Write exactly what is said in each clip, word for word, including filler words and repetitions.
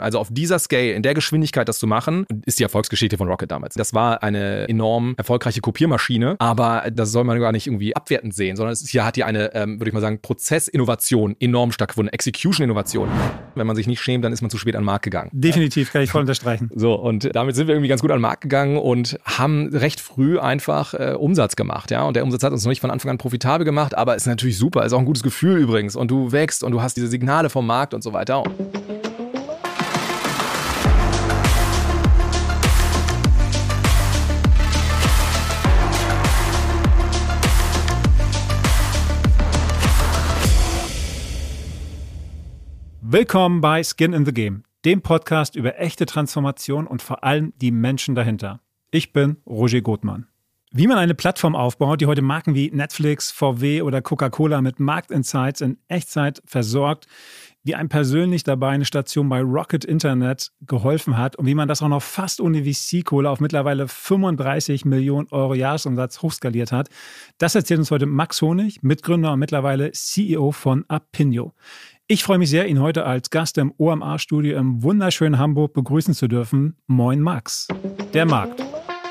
Also auf dieser Scale, in der Geschwindigkeit das zu machen, ist die Erfolgsgeschichte von Rocket damals. Das war eine enorm erfolgreiche Kopiermaschine, aber das soll man gar nicht irgendwie abwertend sehen, sondern es ist, hier hat die eine, ähm, würde ich mal sagen, Prozessinnovation enorm stattgefunden, Execution-Innovation. Wenn man sich nicht schämt, dann ist man zu spät an den Markt gegangen. Definitiv, kann ich voll unterstreichen. So, und damit sind wir irgendwie ganz gut an den Markt gegangen und haben recht früh einfach äh, Umsatz gemacht, ja. Und der Umsatz hat uns noch nicht von Anfang an profitabel gemacht, aber ist natürlich super, ist auch ein gutes Gefühl übrigens. Und du wächst und du hast diese Signale vom Markt und so weiter. Willkommen bei Skin in the Game, dem Podcast über echte Transformation und vor allem die Menschen dahinter. Ich bin Roger Gothmann. Wie man eine Plattform aufbaut, die heute Marken wie Netflix, V W oder Coca-Cola mit Marktinsights in Echtzeit versorgt, wie einem persönlich dabei eine Station bei Rocket Internet geholfen hat und wie man das auch noch fast ohne V C-Kohle auf mittlerweile fünfunddreißig Millionen Euro Jahresumsatz hochskaliert hat, das erzählt uns heute Max Honig, Mitgründer und mittlerweile C E O von Apinio. Ich freue mich sehr, ihn heute als Gast im O M A-Studio im wunderschönen Hamburg begrüßen zu dürfen. Moin Max. Der Markt.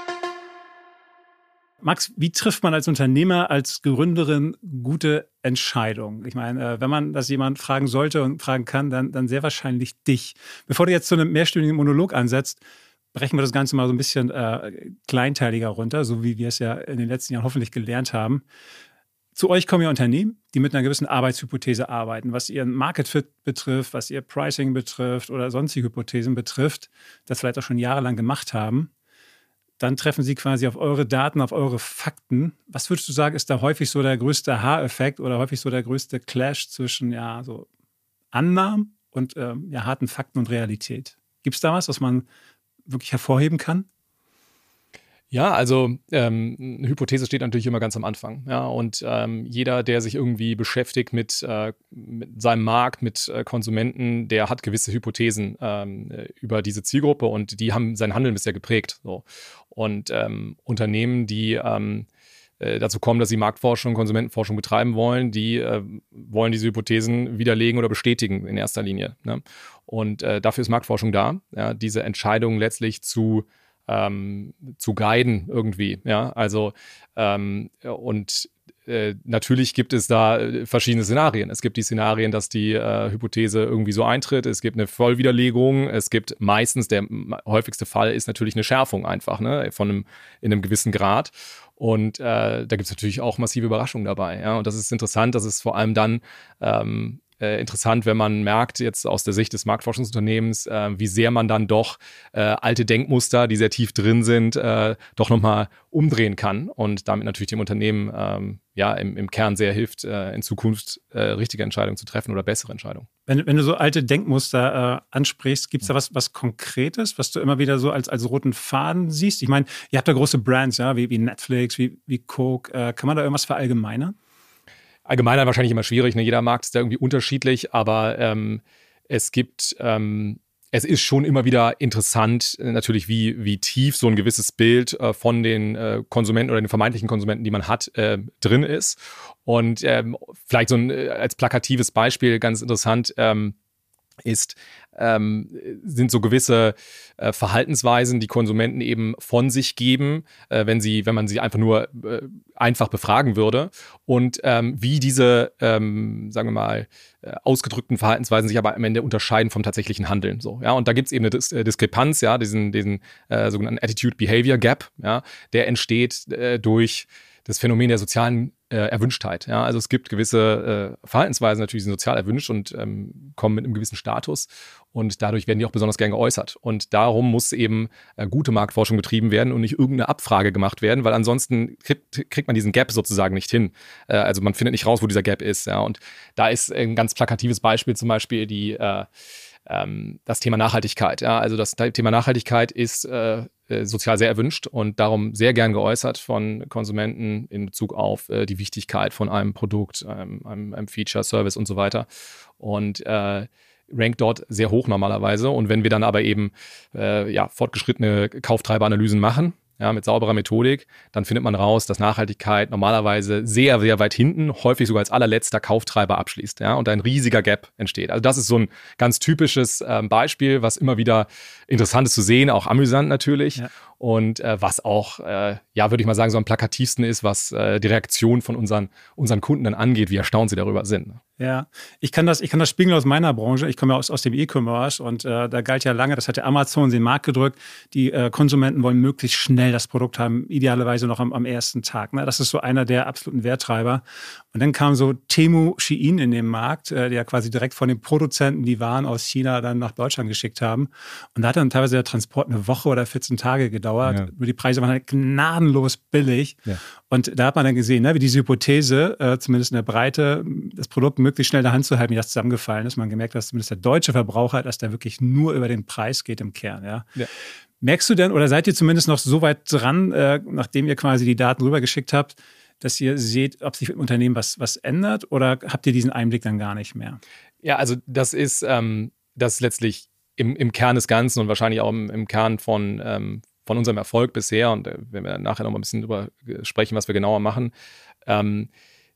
Max, wie trifft man als Unternehmer, als Gründerin gute Entscheidungen? Ich meine, wenn man das jemand fragen sollte und fragen kann, dann, dann sehr wahrscheinlich dich. Bevor du jetzt zu einem mehrstündigen Monolog ansetzt, brechen wir das Ganze mal so ein bisschen äh, kleinteiliger runter, so wie wir es ja in den letzten Jahren hoffentlich gelernt haben. Zu euch kommen ja Unternehmen, die mit einer gewissen Arbeitshypothese arbeiten, was ihren Market Fit betrifft, was ihr Pricing betrifft oder sonstige Hypothesen betrifft, das vielleicht auch schon jahrelang gemacht haben. Dann treffen sie quasi auf eure Daten, auf eure Fakten. Was würdest du sagen, ist da häufig so der größte Aha-Effekt oder häufig so der größte Clash zwischen ja, so Annahmen und ähm, ja, harten Fakten und Realität? Gibt es da was, was man wirklich hervorheben kann? Ja, also ähm, eine Hypothese steht natürlich immer ganz am Anfang. Ja, und ähm, jeder, der sich irgendwie beschäftigt mit, äh, mit seinem Markt, mit äh, Konsumenten, der hat gewisse Hypothesen ähm, über diese Zielgruppe und die haben sein Handeln bisher geprägt. So. Und ähm, Unternehmen, die ähm, äh, dazu kommen, dass sie Marktforschung, Konsumentenforschung betreiben wollen, die äh, wollen diese Hypothesen widerlegen oder bestätigen in erster Linie. Ne? Und äh, dafür ist Marktforschung da, ja, diese Entscheidungen letztlich zu Ähm, zu guiden irgendwie, ja, also ähm, und äh, natürlich gibt es da verschiedene Szenarien. Es gibt die Szenarien, dass die äh, Hypothese irgendwie so eintritt, es gibt eine Vollwiderlegung, es gibt meistens, der häufigste Fall ist natürlich eine Schärfung einfach, ne, von einem, in einem gewissen Grad und äh, da gibt es natürlich auch massive Überraschungen dabei, ja, und das ist interessant, dass es vor allem dann ähm, Äh, interessant, wenn man merkt, jetzt aus der Sicht des Marktforschungsunternehmens, äh, wie sehr man dann doch äh, alte Denkmuster, die sehr tief drin sind, äh, doch nochmal umdrehen kann und damit natürlich dem Unternehmen ähm, ja im, im Kern sehr hilft, äh, in Zukunft äh, richtige Entscheidungen zu treffen oder bessere Entscheidungen. Wenn, wenn du so alte Denkmuster äh, ansprichst, gibt es da was, was Konkretes, was du immer wieder so als, als roten Faden siehst? Ich meine, ihr habt da große Brands, ja, wie, wie Netflix, wie, wie Coke. Äh, kann man da irgendwas verallgemeinern? Allgemeiner wahrscheinlich immer schwierig, ne? Jeder Markt ist da irgendwie unterschiedlich, aber ähm, es gibt, ähm, es ist schon immer wieder interessant, äh, natürlich, wie, wie tief so ein gewisses Bild äh, von den äh, Konsumenten oder den vermeintlichen Konsumenten, die man hat, äh, drin ist. Und ähm, vielleicht so ein, äh, als plakatives Beispiel ganz interessant, ähm, ist, ähm, sind so gewisse äh, Verhaltensweisen, die Konsumenten eben von sich geben, äh, wenn sie, wenn man sie einfach nur äh, einfach befragen würde und ähm, wie diese, ähm, sagen wir mal, äh, ausgedrückten Verhaltensweisen sich aber am Ende unterscheiden vom tatsächlichen Handeln. So, ja, und da gibt es eben eine Dis- äh, Diskrepanz, ja, diesen, diesen äh, sogenannten Attitude-Behavior-Gap, ja, der entsteht äh, durch das Phänomen der sozialen äh, Erwünschtheit. Ja? Also es gibt gewisse äh, Verhaltensweisen natürlich, die sind sozial erwünscht und ähm, kommen mit einem gewissen Status und dadurch werden die auch besonders gern geäußert. Und darum muss eben äh, gute Marktforschung betrieben werden und nicht irgendeine Abfrage gemacht werden, weil ansonsten kriegt, kriegt man diesen Gap sozusagen nicht hin. Äh, also man findet nicht raus, wo dieser Gap ist. Ja? Und da ist ein ganz plakatives Beispiel zum Beispiel die äh, ähm, das Thema Nachhaltigkeit. Ja? Also das Thema Nachhaltigkeit ist äh, sozial sehr erwünscht und darum sehr gern geäußert von Konsumenten in Bezug auf äh, die Wichtigkeit von einem Produkt, einem, einem, einem Feature, Service und so weiter. Und äh, rankt dort sehr hoch normalerweise. Und wenn wir dann aber eben äh, ja, fortgeschrittene Kauftreiberanalysen machen, ja, mit sauberer Methodik, dann findet man raus, dass Nachhaltigkeit normalerweise sehr, sehr weit hinten, häufig sogar als allerletzter Kauftreiber abschließt, ja, und ein riesiger Gap entsteht. Also das ist so ein ganz typisches ähm, Beispiel, was immer wieder interessant ist zu sehen, auch amüsant natürlich. Ja. Und äh, was auch, äh, ja, würde ich mal sagen, so am plakativsten ist, was äh, die Reaktion von unseren, unseren Kunden dann angeht, wie erstaunt sie darüber sind. Ja, ich kann das, ich kann das spiegeln aus meiner Branche. Ich komme ja aus, aus dem E-Commerce und äh, da galt ja lange, das hat ja Amazon in den Markt gedrückt, die äh, Konsumenten wollen möglichst schnell das Produkt haben, idealerweise noch am, am ersten Tag. Ne? Das ist so einer der absoluten Werttreiber. Und dann kam so Temu Shein in den Markt, äh, der quasi direkt von den Produzenten die Waren aus China dann nach Deutschland geschickt haben. Und da hat dann teilweise der Transport eine Woche oder vierzehn Tage gedauert. Ja. Nur die Preise waren halt gnadenlos billig. Ja. Und da hat man dann gesehen, ne, wie diese Hypothese, äh, zumindest in der Breite, das Produkt möglichst schnell in der Hand zu halten, wie das zusammengefallen ist. Man gemerkt, dass zumindest der deutsche Verbraucher, dass der wirklich nur über den Preis geht im Kern. Ja. Ja. Merkst du denn, oder seid ihr zumindest noch so weit dran, äh, nachdem ihr quasi die Daten rübergeschickt habt, dass ihr seht, ob sich im Unternehmen was, was ändert, oder habt ihr diesen Einblick dann gar nicht mehr? Ja, also das ist, ähm, das ist letztlich im, im Kern des Ganzen und wahrscheinlich auch im, im Kern von, ähm, von unserem Erfolg bisher, und äh, wenn wir nachher noch mal ein bisschen drüber sprechen, was wir genauer machen. Ähm,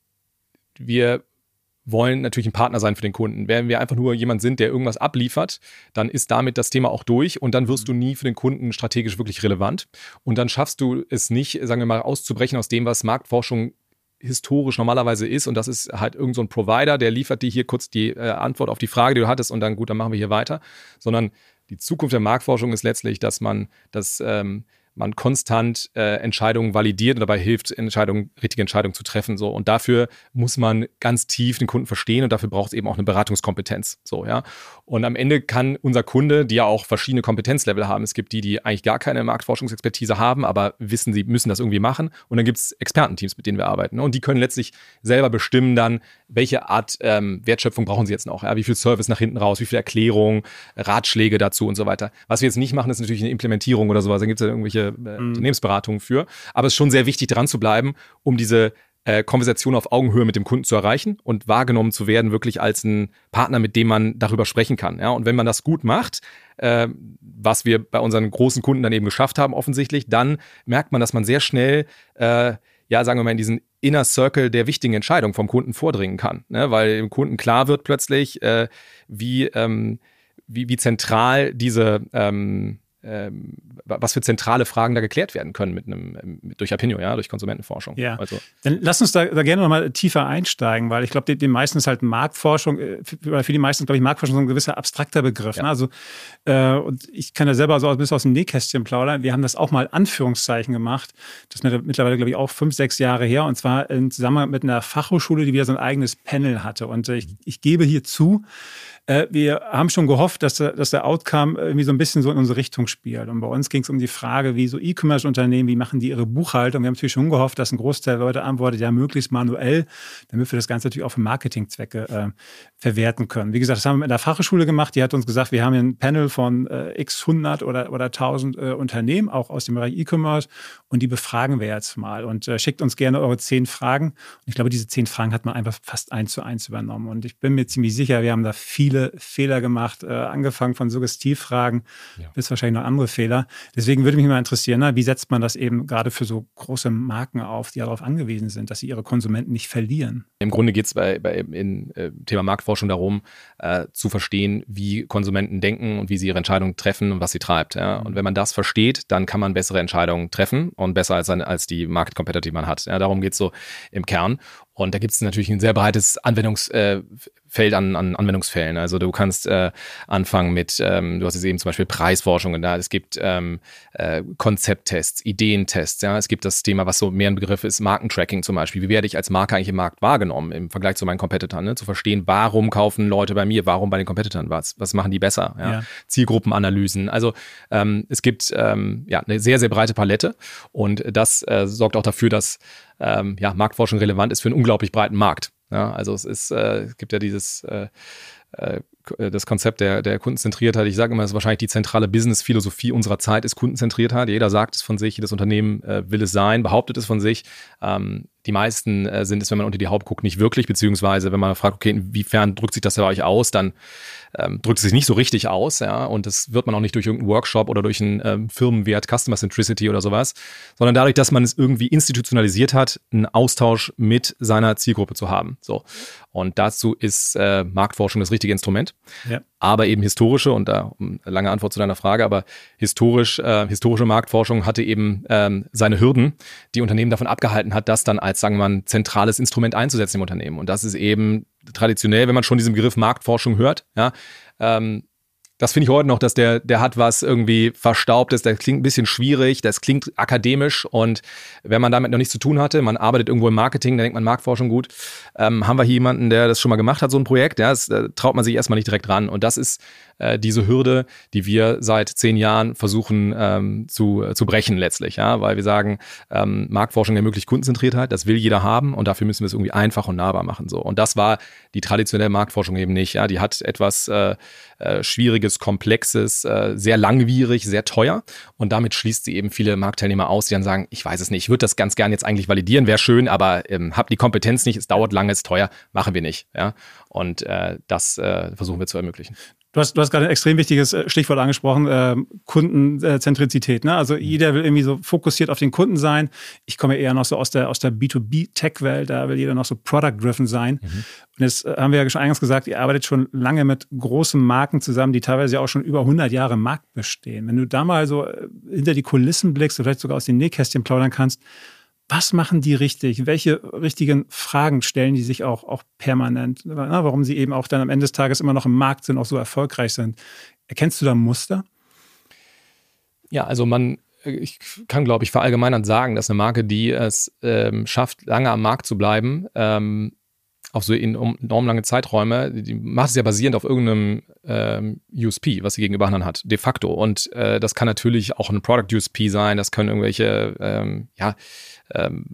wir wollen natürlich ein Partner sein für den Kunden. Wenn wir einfach nur jemand sind, der irgendwas abliefert, dann ist damit das Thema auch durch und dann wirst du nie für den Kunden strategisch wirklich relevant. Und dann schaffst du es nicht, sagen wir mal, auszubrechen aus dem, was Marktforschung historisch normalerweise ist, und das ist halt irgend so ein Provider, der liefert dir hier kurz die äh, Antwort auf die Frage, die du hattest, und dann gut, dann machen wir hier weiter. Sondern die Zukunft der Marktforschung ist letztlich, dass man das ähm, man konstant äh, Entscheidungen validiert und dabei hilft, Entscheidungen, richtige Entscheidungen zu treffen. So. Und dafür muss man ganz tief den Kunden verstehen und dafür braucht es eben auch eine Beratungskompetenz. So, ja. Und am Ende kann unser Kunde, die ja auch verschiedene Kompetenzlevel haben, es gibt die, die eigentlich gar keine Marktforschungsexpertise haben, aber wissen, sie müssen das irgendwie machen. Und dann gibt es Expertenteams, mit denen wir arbeiten. Und die können letztlich selber bestimmen dann, welche Art ähm, Wertschöpfung brauchen sie jetzt noch. Ja? Wie viel Service nach hinten raus, wie viel Erklärung, Ratschläge dazu und so weiter. Was wir jetzt nicht machen, ist natürlich eine Implementierung oder sowas. Dann gibt es ja irgendwelche Äh, mhm. Unternehmensberatungen für. Aber es ist schon sehr wichtig, dran zu bleiben, um diese äh, Konversation auf Augenhöhe mit dem Kunden zu erreichen und wahrgenommen zu werden, wirklich als ein Partner, mit dem man darüber sprechen kann. Ja? Und wenn man das gut macht, äh, was wir bei unseren großen Kunden dann eben geschafft haben offensichtlich, dann merkt man, dass man sehr schnell, äh, ja, sagen wir mal, in diesen Inner Circle der wichtigen Entscheidungen vom Kunden vordringen kann. Ne? Weil dem Kunden klar wird plötzlich, äh, wie, ähm, wie, wie zentral diese ähm, was für zentrale Fragen da geklärt werden können mit einem, mit, durch Apinio, ja, durch Konsumentenforschung. Ja. Also. Dann lass uns da, da gerne nochmal tiefer einsteigen, weil ich glaube, den, den meisten ist halt Marktforschung, für, für die meisten, glaube ich, Marktforschung so ein gewisser abstrakter Begriff. Ja. Ne? Also, äh, und ich kann ja selber so ein bisschen aus dem Nähkästchen plaudern. Wir haben das auch mal Anführungszeichen gemacht. Das ist mittlerweile, glaube ich, auch fünf, sechs Jahre her. Und zwar in Zusammenhang mit einer Fachhochschule, die wieder so ein eigenes Panel hatte. Und äh, ich, ich gebe hier zu, äh, wir haben schon gehofft, dass, dass der Outcome irgendwie so ein bisschen so in unsere Richtung spielt. Und bei uns ging es um die Frage, wie so E-Commerce-Unternehmen, wie machen die ihre Buchhaltung? Wir haben natürlich schon gehofft, dass ein Großteil der Leute antwortet, ja, möglichst manuell, damit wir das Ganze natürlich auch für Marketingzwecke äh, verwerten können. Wie gesagt, das haben wir mit der Fachhochschule gemacht. Die hat uns gesagt, wir haben hier ein Panel von äh, x hundert oder, oder tausend äh, Unternehmen, auch aus dem Bereich E-Commerce, und die befragen wir jetzt mal. Und äh, schickt uns gerne eure zehn Fragen. Und ich glaube, diese zehn Fragen hat man einfach fast eins zu eins übernommen. Und ich bin mir ziemlich sicher, wir haben da viele Fehler gemacht, äh, angefangen von Suggestivfragen ja. bis wahrscheinlich noch andere Fehler. Deswegen würde mich mal interessieren, na, wie setzt man das eben gerade für so große Marken auf, die darauf angewiesen sind, dass sie ihre Konsumenten nicht verlieren? Im Grunde geht es bei, bei in äh, Thema Marktforschung darum, äh, zu verstehen, wie Konsumenten denken und wie sie ihre Entscheidungen treffen und was sie treibt. Ja? Und wenn man das versteht, dann kann man bessere Entscheidungen treffen und besser als, als die Market Competitor, die man hat. Ja? Darum geht es so im Kern. Und da gibt es natürlich ein sehr breites Anwendungsfeld an, an Anwendungsfällen. Also du kannst äh, anfangen mit, ähm, du hast jetzt eben zum Beispiel Preisforschung, da es gibt ähm, äh, Konzepttests, Ideentests, ja, es gibt das Thema, was so mehr ein Begriff ist, Markentracking zum Beispiel. Wie werde ich als Marke eigentlich im Markt wahrgenommen im Vergleich zu meinen Competitoren? Ne? Zu verstehen, warum kaufen Leute bei mir, warum bei den Competitoren, was, was machen die besser? Ja? Ja. Zielgruppenanalysen. Also ähm, es gibt ähm, ja eine sehr, sehr breite Palette und das äh, sorgt auch dafür, dass Ähm, ja, Marktforschung relevant ist für einen unglaublich breiten Markt. Ja, also es ist, äh, es gibt ja dieses äh, äh, das Konzept der, der Kundenzentriertheit. Ich sage immer, es ist wahrscheinlich die zentrale Business-Philosophie unserer Zeit ist Kundenzentriertheit. Jeder sagt es von sich, jedes Unternehmen äh, will es sein, behauptet es von sich. Ähm, die meisten äh, sind es, wenn man unter die Haube guckt, nicht wirklich, beziehungsweise wenn man fragt, okay, inwiefern drückt sich das bei euch aus, dann ähm, drückt es sich nicht so richtig aus, ja, und das wird man auch nicht durch irgendeinen Workshop oder durch einen ähm, Firmenwert, Customer Centricity oder sowas, sondern dadurch, dass man es irgendwie institutionalisiert hat, einen Austausch mit seiner Zielgruppe zu haben. So. Und dazu ist äh, Marktforschung das richtige Instrument. Ja. Aber eben historische, und da um, lange Antwort zu deiner Frage, aber historisch, äh, historische Marktforschung hatte eben ähm, seine Hürden, die Unternehmen davon abgehalten hat, das dann als, sagen wir mal, ein zentrales Instrument einzusetzen im Unternehmen. Und das ist eben traditionell, wenn man schon diesen Begriff Marktforschung hört, ja, ähm, das finde ich heute noch, dass der, der hat was irgendwie Verstaubtes, der klingt ein bisschen schwierig, das klingt akademisch, und wenn man damit noch nichts zu tun hatte, man arbeitet irgendwo im Marketing, dann denkt man Marktforschung gut, ähm, haben wir hier jemanden, der das schon mal gemacht hat, so ein Projekt, ja, das äh, traut man sich erstmal nicht direkt ran, und das ist äh, diese Hürde, die wir seit zehn Jahren versuchen ähm, zu, äh, zu brechen letztlich, ja, weil wir sagen, ähm, Marktforschung ermöglicht Kundenzentriertheit, das will jeder haben, und dafür müssen wir es irgendwie einfach und nahbar machen, so, und das war die traditionelle Marktforschung eben nicht, ja, die hat etwas äh, äh, Schwieriges, Komplexes, äh, sehr langwierig, sehr teuer, und damit schließt sie eben viele Marktteilnehmer aus, die dann sagen, ich weiß es nicht, ich würde das ganz gern jetzt eigentlich validieren, wäre schön, aber ähm, habe die Kompetenz nicht, es dauert lange, ist teuer, machen wir nicht, ja, und äh, das äh, versuchen wir zu ermöglichen. Du hast, du hast gerade ein extrem wichtiges Stichwort angesprochen, äh, Kundenzentrizität. Ne? Also jeder will irgendwie so fokussiert auf den Kunden sein. Ich komme eher noch so aus der, aus der B zwei B-Tech-Welt, da will jeder noch so product-driven sein. Mhm. Und jetzt haben wir ja schon eingangs gesagt, ihr arbeitet schon lange mit großen Marken zusammen, die teilweise ja auch schon über hundert Jahre im Markt bestehen. Wenn du da mal so hinter die Kulissen blickst oder vielleicht sogar aus den Nähkästchen plaudern kannst, was machen die richtig? Welche richtigen Fragen stellen die sich auch, auch permanent? Warum sie eben auch dann am Ende des Tages immer noch im Markt sind, auch so erfolgreich sind. Erkennst du da Muster? Ja, also man, ich kann, glaube ich, verallgemeinernd sagen, dass eine Marke, die es ähm, schafft, lange am Markt zu bleiben, ähm, auf so enorm lange Zeiträume, die macht es ja basierend auf irgendeinem ähm, U S P, was sie gegenüber anderen hat, de facto. Und äh, das kann natürlich auch ein Product U S P sein, das können irgendwelche ähm, ja, ähm,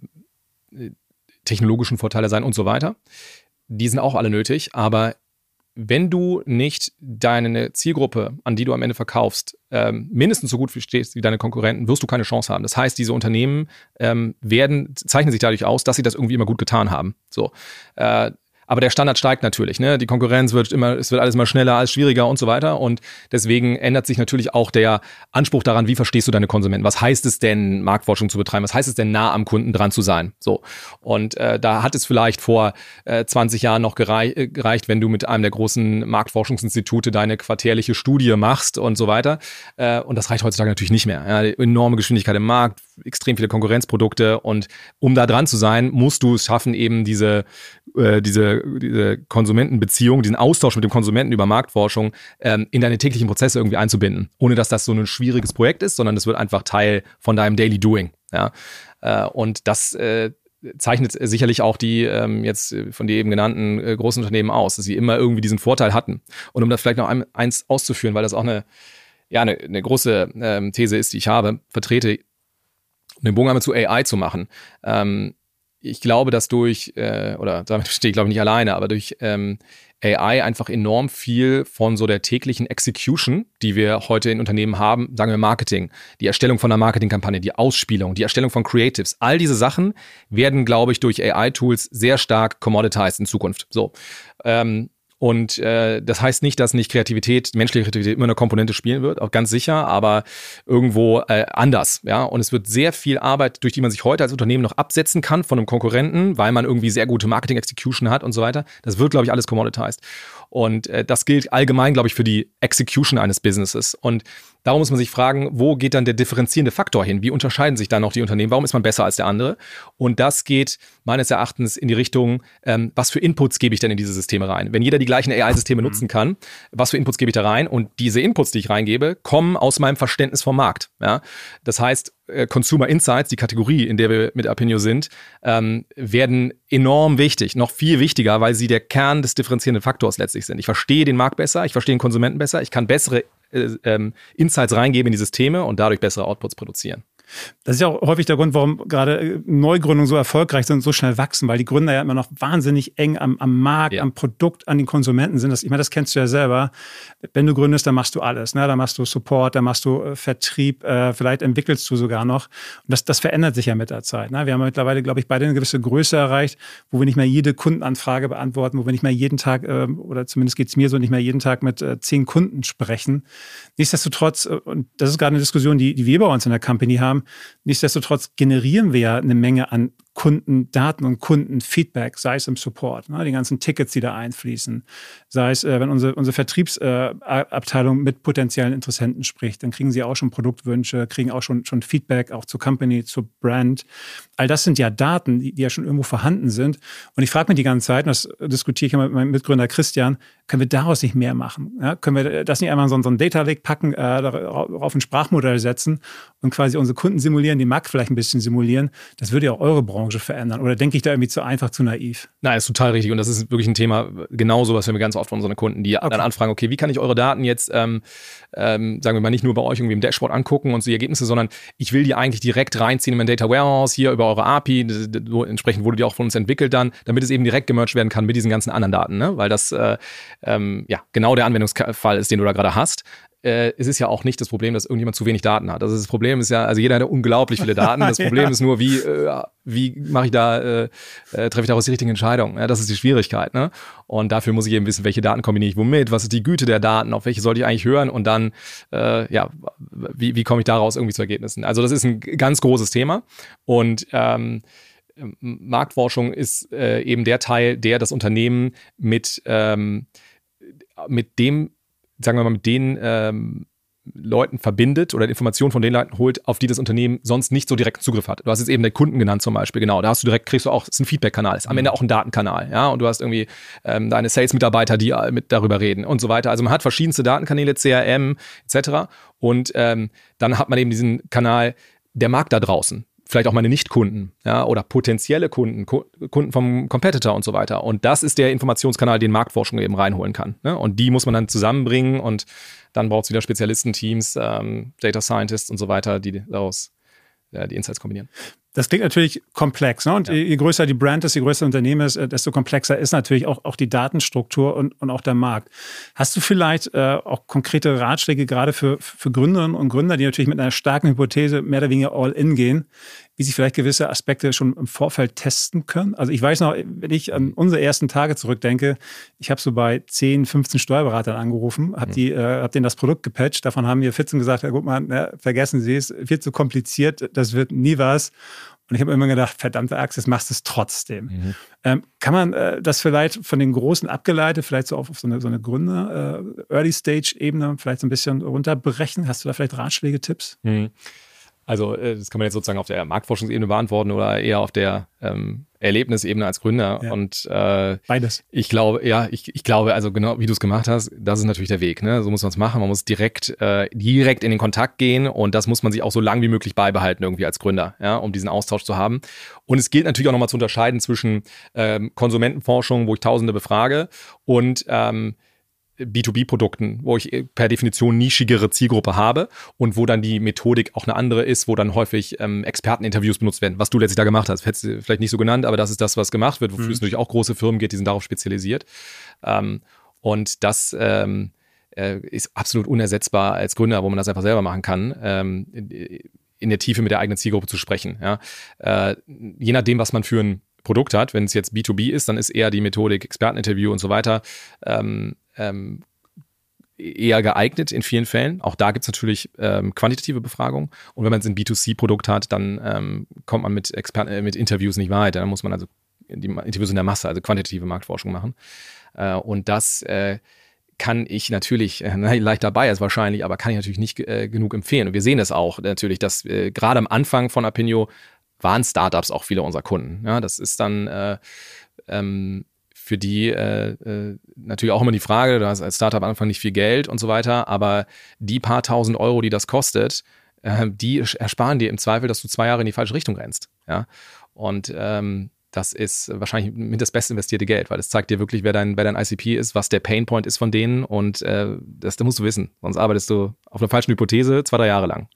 technologischen Vorteile sein und so weiter. Die sind auch alle nötig, aber wenn du nicht deine Zielgruppe, an die du am Ende verkaufst, ähm, mindestens so gut verstehst wie deine Konkurrenten, wirst du keine Chance haben. Das heißt, diese Unternehmen ähm, werden, zeichnen sich dadurch aus, dass sie das irgendwie immer gut getan haben. So, äh, aber der Standard steigt natürlich, ne? Die Konkurrenz wird immer, es wird alles mal schneller, alles schwieriger und so weiter. Und deswegen ändert sich natürlich auch der Anspruch daran, wie verstehst du deine Konsumenten? Was heißt es denn, Marktforschung zu betreiben? Was heißt es denn, nah am Kunden dran zu sein? So. Und äh, da hat es vielleicht vor äh, zwanzig Jahren noch gerei- äh, gereicht, wenn du mit einem der großen Marktforschungsinstitute deine quartärliche Studie machst und so weiter. Äh, und das reicht heutzutage natürlich nicht mehr. Ja, enorme Geschwindigkeit im Markt, extrem viele Konkurrenzprodukte. Und um da dran zu sein, musst du es schaffen, eben diese äh, diese diese Konsumentenbeziehung, diesen Austausch mit dem Konsumenten über Marktforschung ähm, in deine täglichen Prozesse irgendwie einzubinden, ohne dass das so ein schwieriges Projekt ist, sondern es wird einfach Teil von deinem Daily Doing. Ja? Äh, und das äh, zeichnet sicherlich auch die ähm, jetzt von dir eben genannten äh, großen Unternehmen aus, dass sie immer irgendwie diesen Vorteil hatten. Und um das vielleicht noch ein, eins auszuführen, weil das auch eine, ja, eine, eine große ähm, These ist, die ich habe, vertrete, um den Bogen einmal zu A I zu machen. Ähm, Ich glaube, dass durch, äh, oder damit stehe ich glaube ich nicht alleine, aber durch ähm, A I einfach enorm viel von so der täglichen Execution, die wir heute in Unternehmen haben, sagen wir Marketing, die Erstellung von einer Marketingkampagne, die Ausspielung, die Erstellung von Creatives, all diese Sachen werden, glaube ich, durch A I-Tools sehr stark commoditized in Zukunft. So. Ähm, Und äh, das heißt nicht, dass nicht Kreativität, menschliche Kreativität immer eine Komponente spielen wird, auch ganz sicher, aber irgendwo äh, anders. Ja? Und es wird sehr viel Arbeit, durch die man sich heute als Unternehmen noch absetzen kann von einem Konkurrenten, weil man irgendwie sehr gute Marketing-Execution hat und so weiter. Das wird, glaube ich, alles commoditized. Und äh, das gilt allgemein, glaube ich, für die Execution eines Businesses. Und darum muss man sich fragen, wo geht dann der differenzierende Faktor hin? Wie unterscheiden sich dann noch die Unternehmen? Warum ist man besser als der andere? Und das geht meines Erachtens in die Richtung, ähm, was für Inputs gebe ich denn in diese Systeme rein? Wenn jeder die gleichen A I-Systeme mhm. nutzen kann, was für Inputs gebe ich da rein? Und diese Inputs, die ich reingebe, kommen aus meinem Verständnis vom Markt. Ja? Das heißt, äh, Consumer Insights, die Kategorie, in der wir mit Apinio sind, ähm, werden enorm wichtig, noch viel wichtiger, weil sie der Kern des differenzierenden Faktors letztlich sind. Ich verstehe den Markt besser, ich verstehe den Konsumenten besser, ich kann bessere äh, ähm, Insights reingeben in die Systeme und dadurch bessere Outputs produzieren. Das ist ja auch häufig der Grund, warum gerade Neugründungen so erfolgreich sind und so schnell wachsen, weil die Gründer ja immer noch wahnsinnig eng am, am Markt, ja. am Produkt, an den Konsumenten sind. Das, ich meine, das kennst du ja selber. Wenn du gründest, dann machst du alles. Ne? Da machst du Support, da machst du äh, Vertrieb, äh, vielleicht entwickelst du sogar noch. Und das, das verändert sich ja mit der Zeit. Ne? Wir haben mittlerweile, glaube ich, beide eine gewisse Größe erreicht, wo wir nicht mehr jede Kundenanfrage beantworten, wo wir nicht mehr jeden Tag, äh, oder zumindest geht es mir so, nicht mehr jeden Tag mit äh, zehn Kunden sprechen. Nichtsdestotrotz, äh, und das ist gerade eine Diskussion, die, die wir bei uns in der Company haben, nichtsdestotrotz generieren wir ja eine Menge an Kundendaten und Kundenfeedback, sei es im Support, ne, die ganzen Tickets, die da einfließen, sei es, äh, wenn unsere, unsere Vertriebsabteilung äh, mit potenziellen Interessenten spricht, dann kriegen sie auch schon Produktwünsche, kriegen auch schon, schon Feedback, auch zur Company, zur Brand. All das sind ja Daten, die, die ja schon irgendwo vorhanden sind. Und ich frage mich die ganze Zeit, und das diskutiere ich mit meinem Mitgründer Christian, können wir daraus nicht mehr machen? Ja, können wir das nicht einmal in so, so einen Data Lake packen, äh, darauf ein Sprachmodell setzen und quasi unsere Kunden simulieren, den Markt vielleicht ein bisschen simulieren? Das würde ja auch eure Branche verändern. Oder denke ich da irgendwie zu einfach, zu naiv? Nein, ist total richtig. Und das ist wirklich ein Thema, genau so, was wir ganz oft von unseren Kunden, die okay. dann anfragen, okay, wie kann ich eure Daten jetzt, ähm, ähm, sagen wir mal, nicht nur bei euch irgendwie im Dashboard angucken und so die Ergebnisse, sondern ich will die eigentlich direkt reinziehen in mein Data Warehouse, hier über eure A P I, das, das, entsprechend wurde die auch von uns entwickelt dann, damit es eben direkt gemerged werden kann mit diesen ganzen anderen Daten, ne? Weil das äh, ähm, ja genau der Anwendungsfall ist, den du da gerade hast. Äh, es ist ja auch nicht das Problem, dass irgendjemand zu wenig Daten hat. Also das Problem ist ja, also jeder hat ja unglaublich viele Daten. Das Problem ja. ist nur, wie, äh, wie mache ich da, äh, äh, treffe ich daraus die richtigen Entscheidungen? Ja, das ist die Schwierigkeit, ne? Und dafür muss ich eben wissen, welche Daten kombiniere ich womit, was ist die Güte der Daten, auf welche sollte ich eigentlich hören und dann, äh, ja, wie, wie komme ich daraus irgendwie zu Ergebnissen? Also das ist ein ganz großes Thema und ähm, Marktforschung ist äh, eben der Teil, der das Unternehmen mit, ähm, mit dem sagen wir mal, mit den ähm, Leuten verbindet oder Informationen von den Leuten holt, auf die das Unternehmen sonst nicht so direkt Zugriff hat. Du hast jetzt eben den Kunden genannt zum Beispiel, genau. Da hast du direkt, kriegst du auch, das ist ein Feedback-Kanal, ist am Ende auch ein Datenkanal, ja. Und du hast irgendwie ähm, deine Sales-Mitarbeiter, die mit darüber reden und so weiter. Also man hat verschiedenste Datenkanäle, C R M et cetera. Und ähm, dann hat man eben diesen Kanal, der Markt da draußen. Vielleicht auch meine Nicht-Kunden, ja, oder potenzielle Kunden, Ku- Kunden vom Competitor und so weiter. Und das ist der Informationskanal, den Marktforschung eben reinholen kann. Ne? Und die muss man dann zusammenbringen und dann braucht es wieder Spezialistenteams, ähm, Data Scientists und so weiter, die daraus ja, die Insights kombinieren. Das klingt natürlich komplex, ne? Und ja. je größer die Brand ist, je größer das Unternehmen ist, desto komplexer ist natürlich auch, auch die Datenstruktur und, und auch der Markt. Hast du vielleicht äh, auch konkrete Ratschläge gerade für, für Gründerinnen und Gründer, die natürlich mit einer starken Hypothese mehr oder weniger all in gehen, wie sie vielleicht gewisse Aspekte schon im Vorfeld testen können? Also ich weiß noch, wenn ich an unsere ersten Tage zurückdenke, ich habe so bei zehn, fünfzehn Steuerberatern angerufen, habe die, äh, hab denen das Produkt gepatcht, davon haben mir vierzehn gesagt, ja, guck mal, ne, vergessen Sie es, viel zu kompliziert, das wird nie was. Und ich habe immer gedacht, verdammte Axt, jetzt machst du es trotzdem. Mhm. Ähm, kann man äh, das vielleicht von den Großen abgeleitet, vielleicht so auf, auf so eine, so eine Gründer, äh, Early-Stage-Ebene vielleicht so ein bisschen runterbrechen? Hast du da vielleicht Ratschläge, Tipps? Mhm. Also das kann man jetzt sozusagen auf der Marktforschungsebene beantworten oder eher auf der ähm, Erlebnisebene als Gründer. Ja. Und äh, beides. Ich glaube, ja, ich, ich glaube, also genau wie du es gemacht hast, das ist natürlich der Weg. Ne? So muss man es machen. Man muss direkt, äh, direkt in den Kontakt gehen und das muss man sich auch so lang wie möglich beibehalten irgendwie als Gründer, ja, um diesen Austausch zu haben. Und es gilt natürlich auch nochmal zu unterscheiden zwischen ähm, Konsumentenforschung, wo ich Tausende befrage, und ähm, B zwei B-Produkten, wo ich per Definition nischigere Zielgruppe habe und wo dann die Methodik auch eine andere ist, wo dann häufig ähm, Experteninterviews benutzt werden, was du letztlich da gemacht hast. Hättest du vielleicht nicht so genannt, aber das ist das, was gemacht wird, wofür mhm. es natürlich auch große Firmen gibt, die sind darauf spezialisiert. Ähm, und das ähm, äh, ist absolut unersetzbar als Gründer, wo man das einfach selber machen kann, ähm, in der Tiefe mit der eigenen Zielgruppe zu sprechen. Ja? Äh, je nachdem, was man für ein Produkt hat, wenn es jetzt B zwei B ist, dann ist eher die Methodik Experteninterview und so weiter ähm, ähm, eher geeignet in vielen Fällen. Auch da gibt es natürlich ähm, quantitative Befragung. Und wenn man es ein B zwei C-Produkt hat, dann ähm, kommt man mit, Exper- äh, mit Interviews nicht weiter. Dann muss man also die Interviews in der Masse, also quantitative Marktforschung machen. Äh, und das äh, kann ich natürlich, äh, leicht dabei ist wahrscheinlich, aber kann ich natürlich nicht äh, genug empfehlen. Und wir sehen es auch natürlich, dass äh, gerade am Anfang von Apinio waren Startups auch viele unserer Kunden. Ja, das ist dann äh, ähm, für die äh, äh, natürlich auch immer die Frage, du hast als Startup am Anfang nicht viel Geld und so weiter, aber die paar tausend Euro, die das kostet, äh, die ersparen dir im Zweifel, dass du zwei Jahre in die falsche Richtung rennst. Ja? Und ähm, das ist wahrscheinlich mit das best investierte Geld, weil es zeigt dir wirklich, wer dein, wer dein I C P ist, was der Painpoint ist von denen und äh, das, das musst du wissen, sonst arbeitest du auf einer falschen Hypothese zwei, drei Jahre lang. Ne?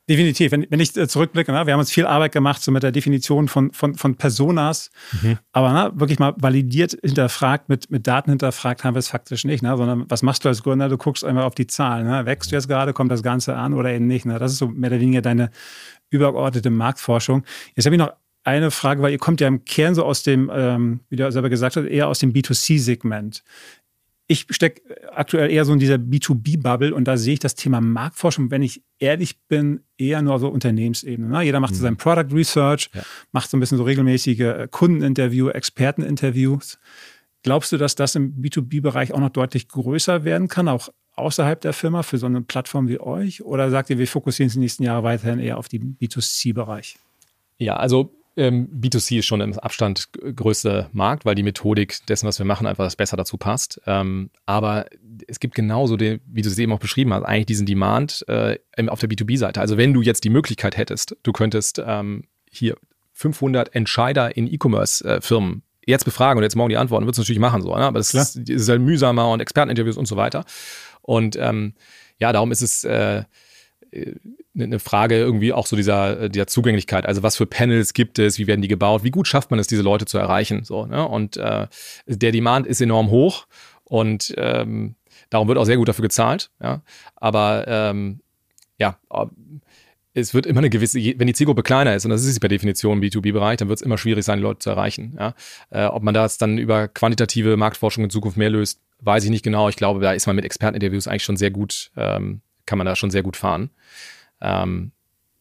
Definitiv. Wenn, wenn ich zurückblicke, ne, wir haben uns viel Arbeit gemacht so mit der Definition von, von, von Personas, mhm. aber ne, wirklich mal validiert, hinterfragt, mit, mit Daten hinterfragt haben wir es faktisch nicht, ne, sondern was machst du als Gründer? Du guckst einmal auf die Zahlen. Ne? Wächst du jetzt gerade, kommt das Ganze an oder eben nicht? Ne? Das ist so mehr oder weniger deine übergeordnete Marktforschung. Jetzt habe ich noch eine Frage, weil ihr kommt ja im Kern so aus dem, ähm, wie du selber gesagt hast, eher aus dem B zwei C-Segment. Ich stecke aktuell eher so in dieser B zwei B-Bubble und da sehe ich das Thema Marktforschung, wenn ich ehrlich bin, eher nur so Unternehmensebene. Ne? Jeder macht mhm. so sein Product Research, ja. macht so ein bisschen so regelmäßige Kundeninterview, Experteninterviews. Glaubst du, dass das im B zwei B-Bereich auch noch deutlich größer werden kann, auch außerhalb der Firma für so eine Plattform wie euch? Oder sagt ihr, wir fokussieren uns die nächsten Jahre weiterhin eher auf den B zwei C-Bereich? Ja, also Ähm, B zwei C ist schon im Abstand größte Markt, weil die Methodik dessen, was wir machen, einfach das besser dazu passt. Ähm, aber es gibt genauso, den, wie du es eben auch beschrieben hast, eigentlich diesen Demand äh, auf der B zwei B-Seite. Also wenn du jetzt die Möglichkeit hättest, du könntest ähm, hier fünfhundert Entscheider in E-Commerce-Firmen jetzt befragen und jetzt morgen die Antworten, würdest du natürlich machen. So, ne? Aber das ist, ist halt mühsamer und Experteninterviews und so weiter. Und ähm, ja, darum ist es äh, eine Frage irgendwie auch so dieser, dieser Zugänglichkeit. Also was für Panels gibt es, wie werden die gebaut, wie gut schafft man es, diese Leute zu erreichen. So, ne? Und äh, der Demand ist enorm hoch und ähm, darum wird auch sehr gut dafür gezahlt. Ja? Aber ähm, ja, es wird immer eine gewisse, wenn die Zielgruppe kleiner ist, und das ist es per Definition im B zwei B-Bereich, dann wird es immer schwierig sein, die Leute zu erreichen. Ja? Äh, ob man das dann über quantitative Marktforschung in Zukunft mehr löst, weiß ich nicht genau. Ich glaube, da ist man mit Experteninterviews eigentlich schon sehr gut, ähm, kann man da schon sehr gut fahren. Ähm,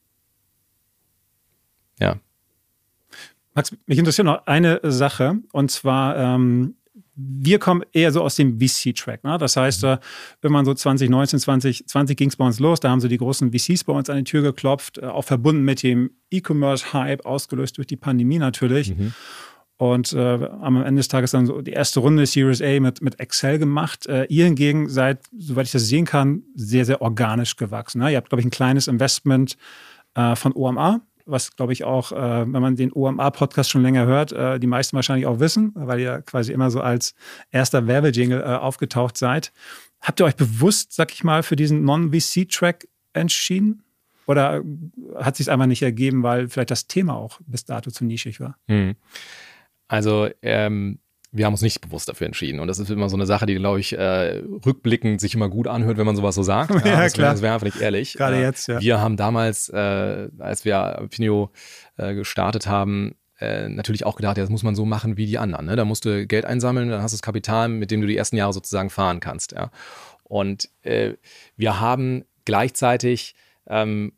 ja. Max, mich interessiert noch eine Sache, und zwar, ähm, wir kommen eher so aus dem V C-Track. Ne? Das heißt, äh, wenn man so zwanzig neunzehn, zwanzig zwanzig ging es bei uns los, da haben so die großen V Cs bei uns an die Tür geklopft, äh, auch verbunden mit dem E-Commerce-Hype, ausgelöst durch die Pandemie natürlich. Mhm. Und äh, am Ende des Tages dann so die erste Runde Series A mit, mit Excel gemacht. Äh, ihr hingegen seid, soweit ich das sehen kann, sehr, sehr organisch gewachsen. Ne? Ihr habt, glaube ich, ein kleines Investment äh, von O M A, was, glaube ich, auch, äh, wenn man den O M A-Podcast schon länger hört, äh, die meisten wahrscheinlich auch wissen, weil ihr quasi immer so als erster Werbejingle äh, aufgetaucht seid. Habt ihr euch bewusst, sag ich mal, für diesen Non-V C-Track entschieden? Oder hat sich es einfach nicht ergeben, weil vielleicht das Thema auch bis dato zu nischig war? Hm. Also ähm, wir haben uns nicht bewusst dafür entschieden. Und das ist immer so eine Sache, die, glaube ich, äh, rückblickend sich immer gut anhört, wenn man sowas so sagt. Ja, ja das klar. Wär, das wäre einfach nicht ehrlich. Gerade äh, jetzt, ja. Wir haben damals, äh, als wir Apinio äh, gestartet haben, äh, natürlich auch gedacht, ja, das muss man so machen wie die anderen. Ne? Da musst du Geld einsammeln, dann hast du das Kapital, mit dem du die ersten Jahre sozusagen fahren kannst. Ja? Und äh, wir haben gleichzeitig ähm,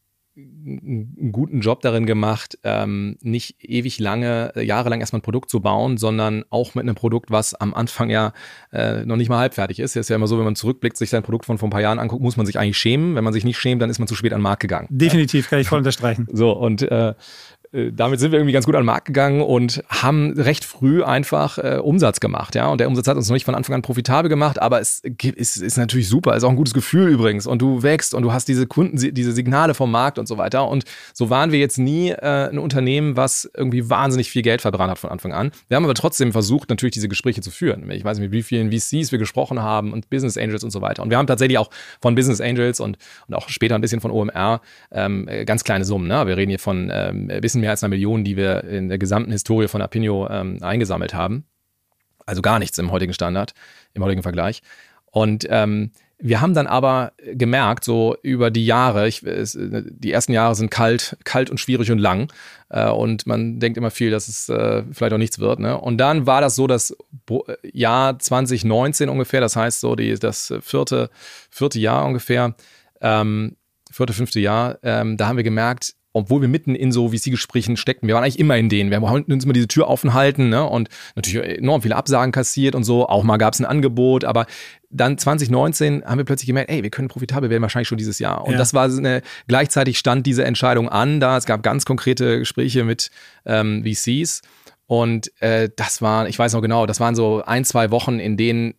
einen guten Job darin gemacht, ähm, nicht ewig lange, jahrelang erstmal ein Produkt zu bauen, sondern auch mit einem Produkt, was am Anfang ja äh, noch nicht mal halbfertig ist. Es ist ja immer so, wenn man zurückblickt, sich sein Produkt von vor ein paar Jahren anguckt, muss man sich eigentlich schämen. Wenn man sich nicht schämt, dann ist man zu spät an den Markt gegangen. Definitiv, kann ich voll unterstreichen. So, und äh, damit sind wir irgendwie ganz gut an den Markt gegangen und haben recht früh einfach äh, Umsatz gemacht, ja. Und der Umsatz hat uns noch nicht von Anfang an profitabel gemacht, aber es ist, ist natürlich super, ist auch ein gutes Gefühl übrigens. Und du wächst und du hast diese Kunden, diese Signale vom Markt und so weiter. Und so waren wir jetzt nie äh, ein Unternehmen, was irgendwie wahnsinnig viel Geld verbrannt hat von Anfang an. Wir haben aber trotzdem versucht, natürlich diese Gespräche zu führen. Ich weiß nicht, mit wie vielen V Cs wir gesprochen haben und Business Angels und so weiter. Und wir haben tatsächlich auch von Business Angels und, und auch später ein bisschen von O M R ähm, ganz kleine Summen. Ne? Wir reden hier von ähm, ein bisschen mehr als einer Million, die wir in der gesamten Historie von Apinio ähm, eingesammelt haben. Also gar nichts im heutigen Standard, im heutigen Vergleich. Und ähm, wir haben dann aber gemerkt, so über die Jahre, ich, es, die ersten Jahre sind kalt, kalt und schwierig und lang. Äh, und man denkt immer viel, dass es äh, vielleicht auch nichts wird. Ne? Und dann war das so, das Jahr zwanzig neunzehn ungefähr, das heißt so die, das vierte, vierte Jahr ungefähr, ähm, vierte, fünfte Jahr, ähm, da haben wir gemerkt, obwohl wir mitten in so V C-Gesprächen steckten, wir waren eigentlich immer in denen, wir wollten uns immer diese Tür offen halten, ne? Und natürlich enorm viele Absagen kassiert und so, auch mal gab es ein Angebot, aber dann zwanzig neunzehn haben wir plötzlich gemerkt, ey, wir können profitabel werden, wahrscheinlich schon dieses Jahr. Und ja. das war eine, gleichzeitig stand diese Entscheidung an, da es gab ganz konkrete Gespräche mit ähm, V Cs und äh, das war, ich weiß noch genau, das waren so ein, zwei Wochen, in denen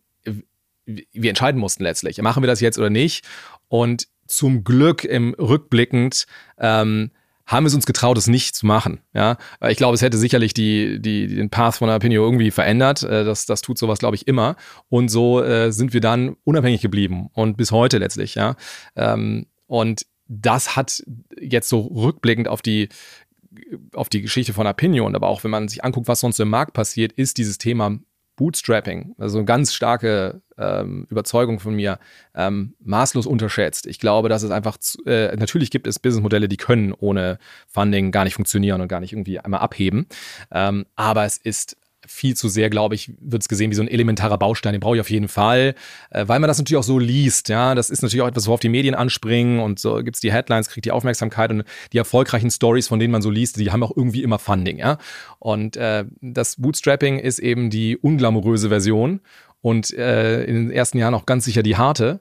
wir entscheiden mussten letztlich, machen wir das jetzt oder nicht? Und zum Glück im Rückblickend ähm, haben wir es uns getraut, es nicht zu machen. Ja, ich glaube, es hätte sicherlich die, die, den Path von Apinio irgendwie verändert. Das, das tut sowas, glaube ich, immer. Und so äh, sind wir dann unabhängig geblieben und bis heute letztlich. Ja, ähm, und das hat jetzt so rückblickend auf die auf die Geschichte von Opinion, aber auch wenn man sich anguckt, was sonst im Markt passiert, ist dieses Thema Bootstrapping, also eine ganz starke ähm, Überzeugung von mir, ähm, maßlos unterschätzt. Ich glaube, dass es einfach, zu, äh, natürlich gibt es Businessmodelle, die können ohne Funding gar nicht funktionieren und gar nicht irgendwie einmal abheben, ähm, aber es ist viel zu sehr, glaube ich, wird es gesehen wie so ein elementarer Baustein, den brauche ich auf jeden Fall, äh, weil man das natürlich auch so liest, ja, das ist natürlich auch etwas, worauf die Medien anspringen und so gibt es die Headlines, kriegt die Aufmerksamkeit und die erfolgreichen Stories, von denen man so liest, die haben auch irgendwie immer Funding, ja, und äh, das Bootstrapping ist eben die unglamouröse Version und äh, in den ersten Jahren auch ganz sicher die harte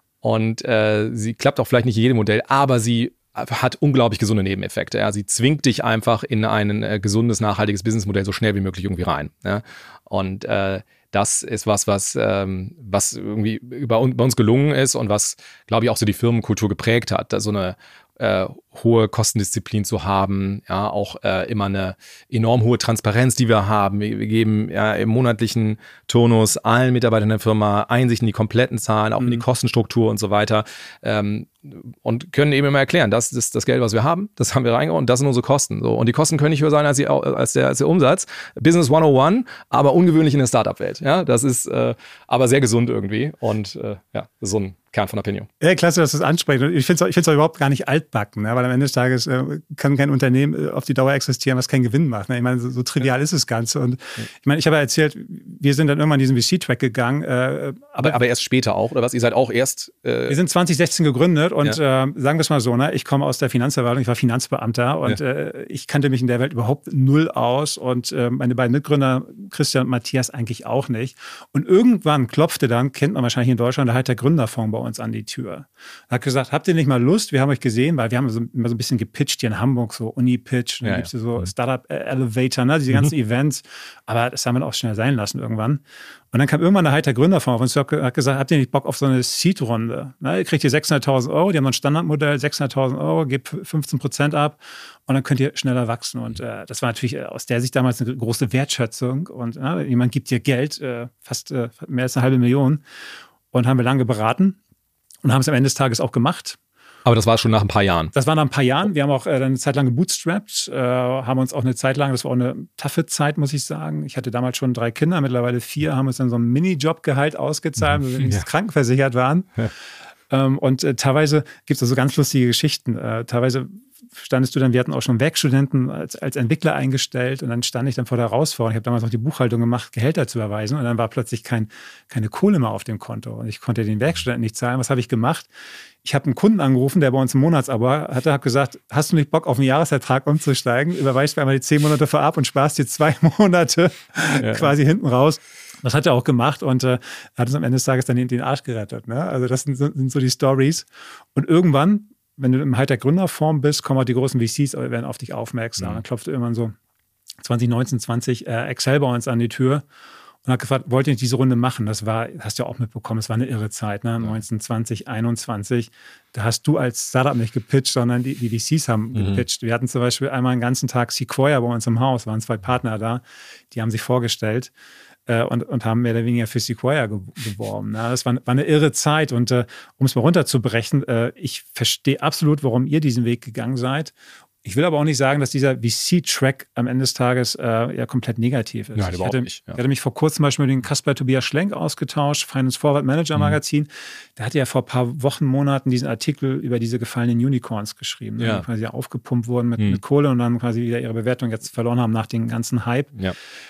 und äh, sie klappt auch vielleicht nicht in jedem Modell, aber sie hat unglaublich gesunde Nebeneffekte. Ja. Sie zwingt dich einfach in ein äh, gesundes, nachhaltiges Businessmodell so schnell wie möglich irgendwie rein. Ja. Und äh, das ist was, was, ähm, was irgendwie über, bei uns gelungen ist und was, glaube ich, auch so die Firmenkultur geprägt hat. Da so eine äh, hohe Kostendisziplin zu haben, ja, auch äh, immer eine enorm hohe Transparenz, die wir haben. Wir, wir geben ja im monatlichen Turnus allen Mitarbeitern der Firma Einsicht in die kompletten Zahlen, auch mhm. in die Kostenstruktur und so weiter. Ähm, und können eben immer erklären, das ist das Geld, was wir haben, das haben wir reingehauen und das sind unsere Kosten. So. Und die Kosten können nicht höher sein als, die, als, der, als der Umsatz. Business hundertundeins, aber ungewöhnlich in der Startup-Welt. Ja, das ist äh, aber sehr gesund irgendwie und äh, ja, das ist so ein Kern von Opinion. Ja, klasse, dass du das ansprichst. Ich finde es auch, auch überhaupt gar nicht altbacken, ne? Weil am Ende des Tages äh, kann kein Unternehmen äh, auf die Dauer existieren, was keinen Gewinn macht. Ne? Ich meine, so, so trivial ja. ist das Ganze. Und ich meine, ich habe ja erzählt, wir sind dann irgendwann diesen V C-Track gegangen. Äh, aber, aber erst später auch, oder was? Ihr seid auch erst... Äh wir sind zwanzig sechzehn gegründet und ja. äh, sagen wir es mal so, ne? Ich komme aus der Finanzverwaltung, ich war Finanzbeamter und ja. äh, ich kannte mich in der Welt überhaupt null aus und äh, meine beiden Mitgründer, Christian und Matthias, eigentlich auch nicht. Und irgendwann klopfte dann, kennt man wahrscheinlich in Deutschland, da halt der Gründerfonds bei uns an die Tür. Er hat gesagt, habt ihr nicht mal Lust? Wir haben euch gesehen, weil wir haben so, immer so ein bisschen gepitcht hier in Hamburg, so Uni-Pitch, dann ja, gibt es ja. so Startup-Elevator, ne, diese ganzen mhm. Events. Aber das haben wir auch schnell sein lassen irgendwann. Und dann kam irgendwann der Heiter Gründerfonds auf uns und hat gesagt, habt ihr nicht Bock auf so eine Seed-Runde? Ne, ihr kriegt hier sechshunderttausend Euro, die haben ein Standardmodell, sechshunderttausend Euro, gebt fünfzehn Prozent ab und dann könnt ihr schneller wachsen. Und äh, das war natürlich aus der Sicht damals eine große Wertschätzung. Und äh, jemand gibt dir Geld, äh, fast äh, mehr als eine halbe Million. Und haben wir lange beraten. Und haben es am Ende des Tages auch gemacht. Aber das war schon nach ein paar Jahren. Das war nach ein paar Jahren. Wir haben auch äh, eine Zeit lang gebootstrapped, äh, haben uns auch eine Zeit lang, das war auch eine taffe Zeit, muss ich sagen. Ich hatte damals schon drei Kinder, mittlerweile vier, haben uns dann so einen Minijobgehalt ausgezahlt, weil wir nicht ja. krankenversichert waren. Ja. Ähm, und äh, teilweise gibt es da so ganz lustige Geschichten. Äh, teilweise standest du dann, wir hatten auch schon Werkstudenten als, als Entwickler eingestellt und dann stand ich dann vor der Herausforderung, ich habe damals noch die Buchhaltung gemacht, Gehälter zu überweisen und dann war plötzlich kein, keine Kohle mehr auf dem Konto und ich konnte den Werkstudenten nicht zahlen. Was habe ich gemacht? Ich habe einen Kunden angerufen, der bei uns ein Monatsabo hatte, habe gesagt, hast du nicht Bock auf einen Jahresvertrag umzusteigen? Überweist mir einmal die zehn Monate vorab und sparst dir zwei Monate ja. quasi hinten raus. Das hat er auch gemacht und äh, hat uns am Ende des Tages dann den, den Arsch gerettet. Ne? Also das sind, sind so die Stories. Und irgendwann, wenn du im Heiter Gründerform bist, kommen auch die großen V Cs, werden auf dich aufmerksam. Mhm. Dann klopft irgendwann so zwanzig neunzehn, zwanzig äh, Excel bei uns an die Tür und hat gefragt, wollt ihr nicht diese Runde machen? Das war, hast du ja auch mitbekommen, es war eine irre Zeit, ne? Ja. neunzehn, zwanzig, einundzwanzig. Da hast du als Startup nicht gepitcht, sondern die, die V Cs haben mhm. gepitcht. Wir hatten zum Beispiel einmal einen ganzen Tag Sequoia bei uns im Haus, waren zwei Partner da, die haben sich vorgestellt. Und, und haben mehr oder weniger für Sequoia geworben. Na, das war, war eine irre Zeit. Und äh, um es mal runterzubrechen, äh, ich verstehe absolut, warum ihr diesen Weg gegangen seid. Ich will aber auch nicht sagen, dass dieser V C-Track am Ende des Tages äh, ja komplett negativ ist. Nein, ich überhaupt hatte, nicht. Ja. Ich hatte mich vor kurzem zum Beispiel mit dem Kasper Tobias Schlenk ausgetauscht, Finance Forward Manager Magazin. Mhm. Der hatte ja vor ein paar Wochen, Monaten diesen Artikel über diese gefallenen Unicorns geschrieben, ja. die quasi aufgepumpt wurden mit, mhm. mit Kohle und dann quasi wieder ihre Bewertung jetzt verloren haben nach dem ganzen Hype. Ja.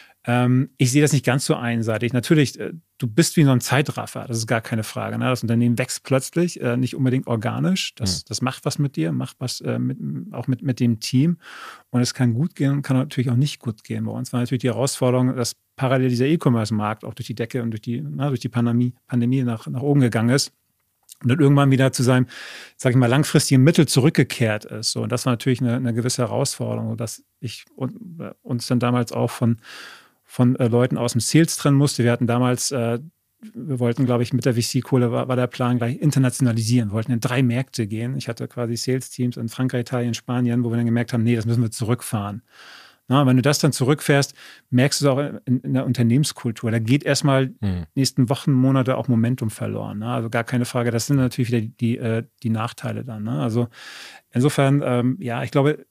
Ich sehe das nicht ganz so einseitig. Natürlich, du bist wie so ein Zeitraffer, das ist gar keine Frage. Ne? Das Unternehmen wächst plötzlich, nicht unbedingt organisch. Das, mhm. das macht was mit dir, macht was mit, auch mit, mit dem Team. Und es kann gut gehen und kann natürlich auch nicht gut gehen. Bei uns war natürlich die Herausforderung, dass parallel dieser E-Commerce-Markt auch durch die Decke und durch die, na, durch die Pandemie, Pandemie nach, nach oben gegangen ist. Und dann irgendwann wieder zu seinem, sag ich mal, langfristigen Mittel zurückgekehrt ist. So, und das war natürlich eine, eine gewisse Herausforderung, dass ich und, uns dann damals auch von von äh, Leuten aus dem Sales trennen musste. Wir hatten damals, äh, wir wollten, glaube ich, mit der V C-Kohle war, war der Plan gleich internationalisieren. Wir wollten in drei Märkte gehen. Ich hatte quasi Sales-Teams in Frankreich, Italien, Spanien, wo wir dann gemerkt haben, nee, das müssen wir zurückfahren. Na, wenn du das dann zurückfährst, merkst du es auch in, in der Unternehmenskultur. Da geht erstmal mhm. nächsten Wochen, Monate auch Momentum verloren. Ne? Also gar keine Frage. Das sind natürlich wieder die, die, äh, die Nachteile dann. Ne? Also insofern, ähm, ja, ich glaube,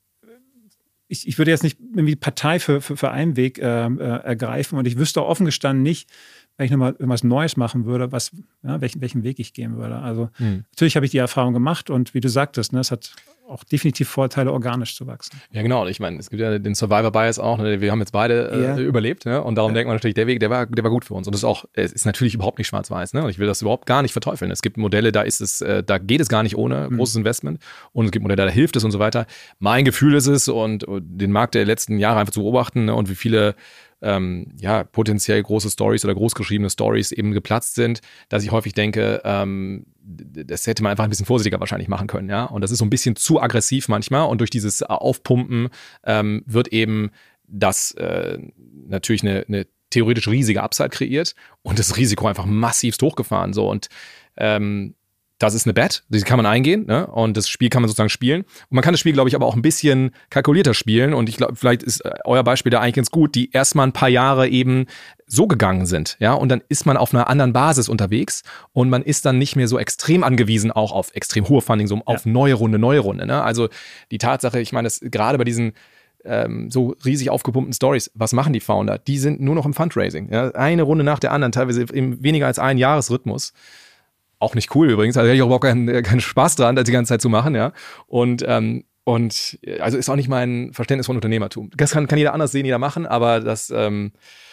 ich, ich würde jetzt nicht irgendwie Partei für, für, für einen Weg äh, äh, ergreifen und ich wüsste auch offen gestanden nicht, wenn ich nochmal irgendwas Neues machen würde, was, ja, welchen, welchen Weg ich gehen würde. Also mhm. natürlich habe ich die Erfahrung gemacht und wie du sagtest, ne, es hat auch definitiv Vorteile, organisch zu wachsen. Ja, genau. Ich meine, es gibt ja den Survivor-Bias auch. Ne? Wir haben jetzt beide äh, ja. überlebt. Ne? Und darum ja. denkt man natürlich, der Weg, der war, der war gut für uns. Und das ist auch, es ist natürlich überhaupt nicht schwarz-weiß. Ne? Und ich will das überhaupt gar nicht verteufeln. Es gibt Modelle, da ist es, äh, da geht es gar nicht ohne mhm. großes Investment. Und es gibt Modelle, da hilft es und so weiter. Mein Gefühl ist es, und, und den Markt der letzten Jahre einfach zu beobachten, ne? Und wie viele Ähm, ja, potenziell große Stories oder großgeschriebene Stories eben geplatzt sind, dass ich häufig denke, ähm, das hätte man einfach ein bisschen vorsichtiger wahrscheinlich machen können, ja. Und das ist so ein bisschen zu aggressiv manchmal und durch dieses Aufpumpen ähm, wird eben das äh, natürlich eine, eine theoretisch riesige Upside kreiert und das Risiko einfach massivst hochgefahren, so. Und ähm, das ist eine Bet, die kann man eingehen, ne? Und das Spiel kann man sozusagen spielen. Und man kann das Spiel, glaube ich, aber auch ein bisschen kalkulierter spielen. Und ich glaube, vielleicht ist euer Beispiel da eigentlich ganz gut, die erstmal ein paar Jahre eben so gegangen sind, ja. Und dann ist man auf einer anderen Basis unterwegs und man ist dann nicht mehr so extrem angewiesen auch auf extrem hohe Funding, so auf ja. neue Runde, neue Runde, ne? Also die Tatsache, ich meine, das gerade bei diesen ähm, so riesig aufgepumpten Stories, was machen die Founder? Die sind nur noch im Fundraising, ja? Eine Runde nach der anderen, teilweise im weniger als ein Jahresrhythmus. Auch nicht cool übrigens, also hätte ich auch überhaupt keinen, keinen Spaß dran, das die ganze Zeit zu machen, ja. Und, ähm, und also ist auch nicht mein Verständnis von Unternehmertum. Das kann, kann jeder anders sehen, jeder machen, aber das, ähm,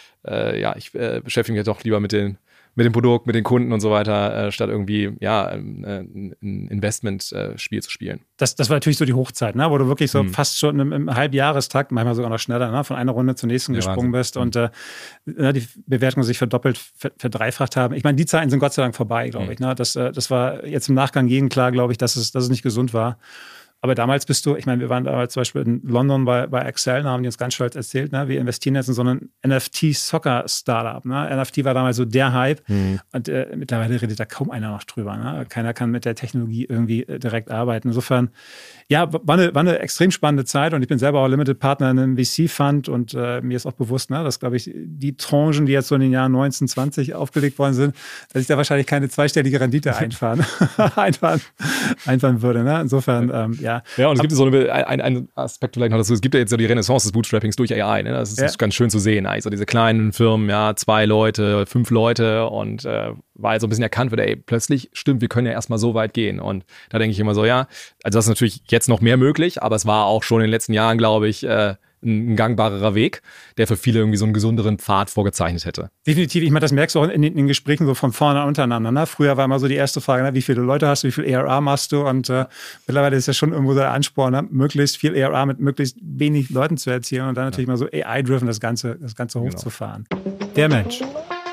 äh, ja, ich äh, beschäftige mich doch lieber mit den, mit dem Produkt, mit den Kunden und so weiter, äh, statt irgendwie, ja, ein, ein Investmentspiel äh, zu spielen. Das, das war natürlich so die Hochzeit, ne? Wo du wirklich so hm. fast schon im, im Halbjahrestakt, manchmal sogar noch schneller, ne? Von einer Runde zur nächsten ja, gesprungen Wahnsinn. bist und äh, die Bewertungen sich verdoppelt, verdreifacht haben. Ich meine, die Zeiten sind Gott sei Dank vorbei, glaube hm. ich. Ne? Das, das war jetzt im Nachgang jedem klar, glaube ich, dass es, dass es nicht gesund war. Aber damals bist du, ich meine, wir waren damals zum Beispiel in London bei, bei Excel, da haben die uns ganz stolz erzählt, ne, wir investieren jetzt in so einen N F T-Soccer-Startup. Ne? N F T war damals so der Hype mhm. und äh, mittlerweile redet da kaum einer noch drüber. Ne? Keiner kann mit der Technologie irgendwie äh, direkt arbeiten. Insofern, ja, war eine, war eine extrem spannende Zeit und ich bin selber auch Limited Partner in einem V C-Fund und äh, mir ist auch bewusst, ne, dass, glaube ich, die Tranchen, die jetzt so in den Jahren neunzehn, zwanzig aufgelegt worden sind, dass ich da wahrscheinlich keine zweistellige Rendite einfahren, einfahren, einfahren würde. Ne? Insofern, ähm, ja. Ja, und es gibt so eine, ein, ein Aspekt vielleicht noch dazu, es gibt ja jetzt so die Renaissance des Bootstrappings durch A I, ne? Das ist ja. ganz schön zu sehen. Also diese kleinen Firmen, ja, zwei Leute, fünf Leute und äh, weil so ein bisschen erkannt wird, ey, plötzlich stimmt, wir können ja erstmal so weit gehen. Und da denke ich immer so, ja, also das ist natürlich jetzt noch mehr möglich, aber es war auch schon in den letzten Jahren, glaube ich, äh, ein gangbarerer Weg, der für viele irgendwie so einen gesünderen Pfad vorgezeichnet hätte. Definitiv. Ich meine, das merkst du auch in den, in den Gesprächen so von vorne untereinander. Ne? Früher war immer so die erste Frage, ne? Wie viele Leute hast du, wie viel A R R machst du? Und äh, mittlerweile ist ja schon irgendwo der Ansporn, ne? Möglichst viel A R R mit möglichst wenig Leuten zu erzielen und dann natürlich ja. mal so A I-driven das Ganze, das Ganze hochzufahren. Genau. Der Mensch.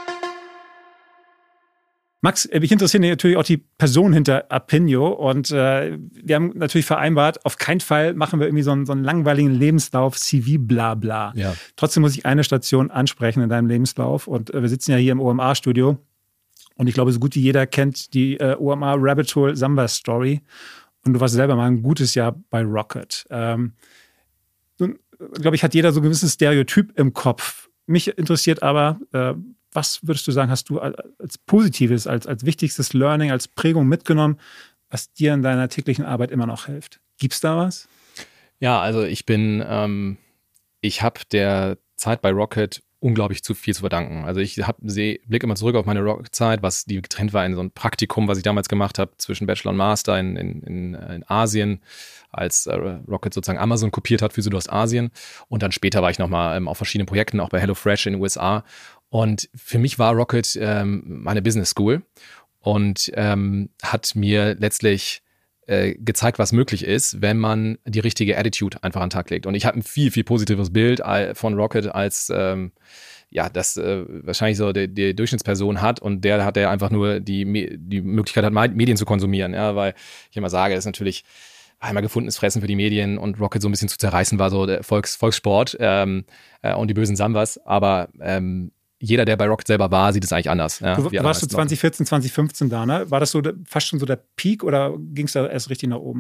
Max, mich interessiert natürlich auch die Person hinter Apinio und äh, wir haben natürlich vereinbart, auf keinen Fall machen wir irgendwie so einen, so einen langweiligen Lebenslauf, C V-Blabla. Ja. Trotzdem muss ich eine Station ansprechen in deinem Lebenslauf und äh, wir sitzen ja hier im O M A-Studio und ich glaube, so gut wie jeder kennt die äh, O M A Rabbit Hole Samba Story und du warst selber mal ein gutes Jahr bei Rocket. Ähm, nun, glaube ich, hat jeder so ein gewisses Stereotyp im Kopf. Mich interessiert aber, äh, was würdest du sagen, hast du als Positives, als, als wichtigstes Learning, als Prägung mitgenommen, was dir in deiner täglichen Arbeit immer noch hilft? Gibt's da was? Ja, also ich bin, ähm, ich habe der Zeit bei Rocket unglaublich zu viel zu verdanken. Also ich hab, seh, blicke immer zurück auf meine Rocket-Zeit, was die getrennt war in so ein Praktikum, was ich damals gemacht habe zwischen Bachelor und Master in, in, in, in Asien, als äh, Rocket sozusagen Amazon kopiert hat für Südostasien. Und dann später war ich nochmal ähm, auf verschiedenen Projekten, auch bei HelloFresh in den U S A. Und für mich war Rocket ähm, meine Business School und ähm, hat mir letztlich äh, gezeigt, was möglich ist, wenn man die richtige Attitude einfach an den Tag legt. Und ich habe ein viel, viel positiveres Bild von Rocket als ähm, ja, das äh, wahrscheinlich so die, die Durchschnittsperson hat und der hat ja einfach nur die, die Möglichkeit hat, Medien zu konsumieren. Ja, weil ich immer sage, das ist natürlich einmal gefundenes Fressen für die Medien und Rocket so ein bisschen zu zerreißen war so der Volks, Volkssport ähm, äh, und die bösen Sambas, aber ähm, jeder, der bei Rocket selber war, sieht es eigentlich anders. Ja, du warst du zwanzig vierzehn, zwanzig fünfzehn da, ne? War das so fast schon so der Peak oder ging es da erst richtig nach oben?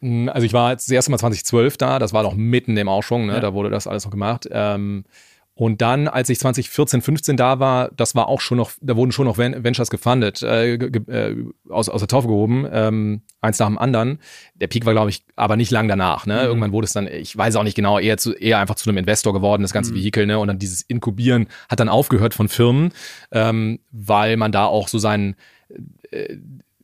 Also ich war jetzt das erste Mal zwanzig zwölf da, das war noch mitten im Aufschwung, ne? Ja. Da wurde das alles noch gemacht. Ähm, und dann, als ich zwanzig vierzehn, fünfzehn da war, das war auch schon noch, da wurden schon noch Ventures gefundet, äh, ge, äh, aus, aus der Taufe gehoben, ähm, eins nach dem anderen. Der Peak war, glaube ich, aber nicht lang danach. Ne? Mhm. Irgendwann wurde es dann, ich weiß auch nicht genau, eher, zu, eher einfach zu einem Investor geworden, das ganze mhm. Vehikel. Ne? Und dann dieses Inkubieren hat dann aufgehört von Firmen, ähm, weil man da auch so seinen äh,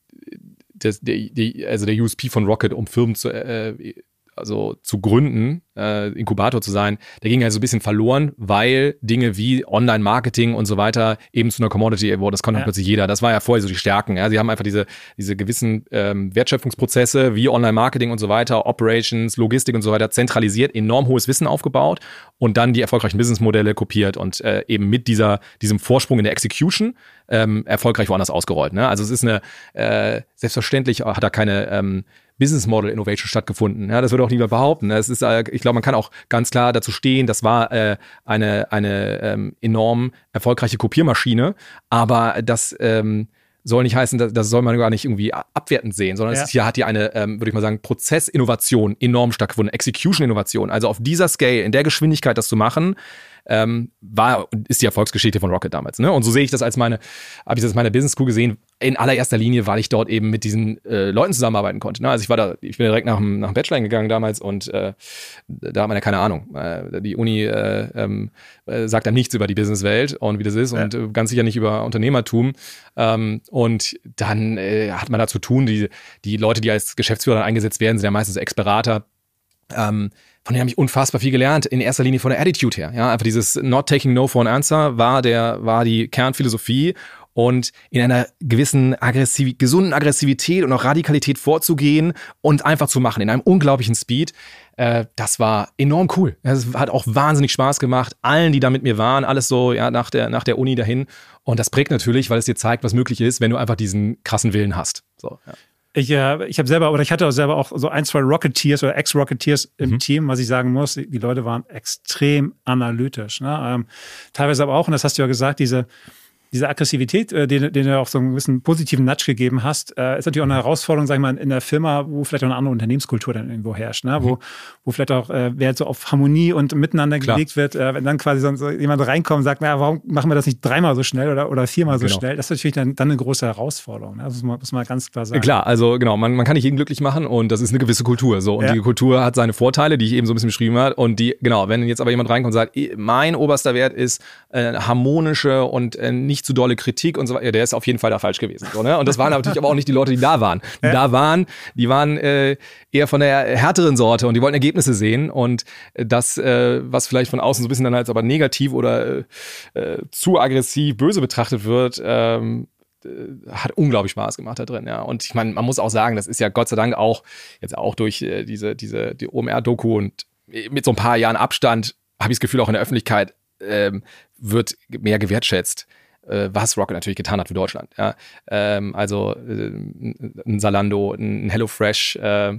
Das, der, die, also der U S P von Rocket, um Firmen zu, äh, also zu gründen, äh, Inkubator zu sein, der ging halt so ein bisschen verloren, weil Dinge wie Online-Marketing und so weiter eben zu einer Commodity wurden. Das konnte ja. plötzlich jeder. Das war ja vorher so die Stärken. Ja? Sie haben einfach diese, diese gewissen ähm, Wertschöpfungsprozesse wie Online-Marketing und so weiter, Operations, Logistik und so weiter zentralisiert, enorm hohes Wissen aufgebaut und dann die erfolgreichen Businessmodelle kopiert und äh, eben mit dieser, diesem Vorsprung in der Execution ähm, erfolgreich woanders ausgerollt. Ne? Also es ist eine, äh, selbstverständlich hat da keine ähm, Business Model Innovation stattgefunden. Ja, das würde auch niemand behaupten. Es ist, äh, ich glaube, man kann auch ganz klar dazu stehen, das war äh, eine, eine ähm, enorm erfolgreiche Kopiermaschine, aber das ähm, soll nicht heißen, das, das soll man gar nicht irgendwie abwertend sehen, sondern ja. es ist, hier hat hier eine, ähm, würde ich mal sagen, Prozessinnovation enorm stattgefunden, Execution-Innovation. Also auf dieser Scale, in der Geschwindigkeit das zu machen, ähm, war ist die Erfolgsgeschichte von Rocket damals. Ne? Und so sehe ich das als meine, habe ich das als meine Business School gesehen, in allererster Linie, weil ich dort eben mit diesen äh, Leuten zusammenarbeiten konnte. Ne? Also ich war da, ich bin direkt nach dem, nach dem Bachelor gegangen damals und äh, da hat man ja keine Ahnung. Äh, die Uni äh, ähm, äh, sagt einem nichts über die Businesswelt und wie das ist ja. und äh, ganz sicher nicht über Unternehmertum. Ähm, und dann äh, hat man da zu tun, die, die Leute, die als Geschäftsführer dann eingesetzt werden, sind ja meistens Ex-Berater. Ähm, von denen habe ich unfassbar viel gelernt, in erster Linie von der Attitude her. Ja, einfach dieses Not taking no for an answer war der, war die Kernphilosophie und in einer gewissen Aggressiv- gesunden Aggressivität und auch Radikalität vorzugehen und einfach zu machen, in einem unglaublichen Speed. Äh, das war enorm cool. Es hat auch wahnsinnig Spaß gemacht. Allen, die da mit mir waren, alles so ja nach der, nach der Uni dahin. Und das prägt natürlich, weil es dir zeigt, was möglich ist, wenn du einfach diesen krassen Willen hast. So, ja. Ich, äh, ich habe selber, oder ich hatte auch selber auch so ein, zwei Rocketeers oder Ex-Rocketeers im mhm. Team, was ich sagen muss, die, die Leute waren extrem analytisch. Ne? Ähm, teilweise aber auch, und das hast du ja gesagt, diese Diese Aggressivität, äh, den, den du auch so einen gewissen positiven Nudge gegeben hast, äh, ist natürlich auch eine Herausforderung, sag ich mal, in der Firma, wo vielleicht auch eine andere Unternehmenskultur dann irgendwo herrscht, ne? Mhm. wo, wo vielleicht auch äh, Wert so auf Harmonie und Miteinander Klar. gelegt wird. Äh, wenn dann quasi so, so jemand reinkommt und sagt, na, warum machen wir das nicht dreimal so schnell oder, oder viermal so genau. schnell? Das ist natürlich dann, dann eine große Herausforderung. Ne? Das muss man, muss man ganz klar sagen. Klar, also genau, man, man kann nicht jeden glücklich machen und das ist eine gewisse Kultur. So. Und ja. die Kultur hat seine Vorteile, die ich eben so ein bisschen beschrieben habe. Und die, genau, wenn jetzt aber jemand reinkommt und sagt, mein oberster Wert ist äh, harmonische und äh, nicht zu dolle Kritik und so weiter, ja, der ist auf jeden Fall da falsch gewesen. So, ne? Und das waren natürlich aber auch nicht die Leute, die da waren. Die ja. da waren, die waren äh, eher von der härteren Sorte und die wollten Ergebnisse sehen und das, äh, was vielleicht von außen so ein bisschen dann als aber negativ oder äh, zu aggressiv, böse betrachtet wird, ähm, hat unglaublich Spaß gemacht da drin, ja. Und ich meine, man muss auch sagen, das ist ja Gott sei Dank auch, jetzt auch durch äh, diese, diese, die O M R-Doku und mit so ein paar Jahren Abstand, habe ich das Gefühl, auch in der Öffentlichkeit ähm, wird mehr gewertschätzt, was Rocket natürlich getan hat für Deutschland. Ja. Ähm, also äh, ein Zalando, ein HelloFresh, äh,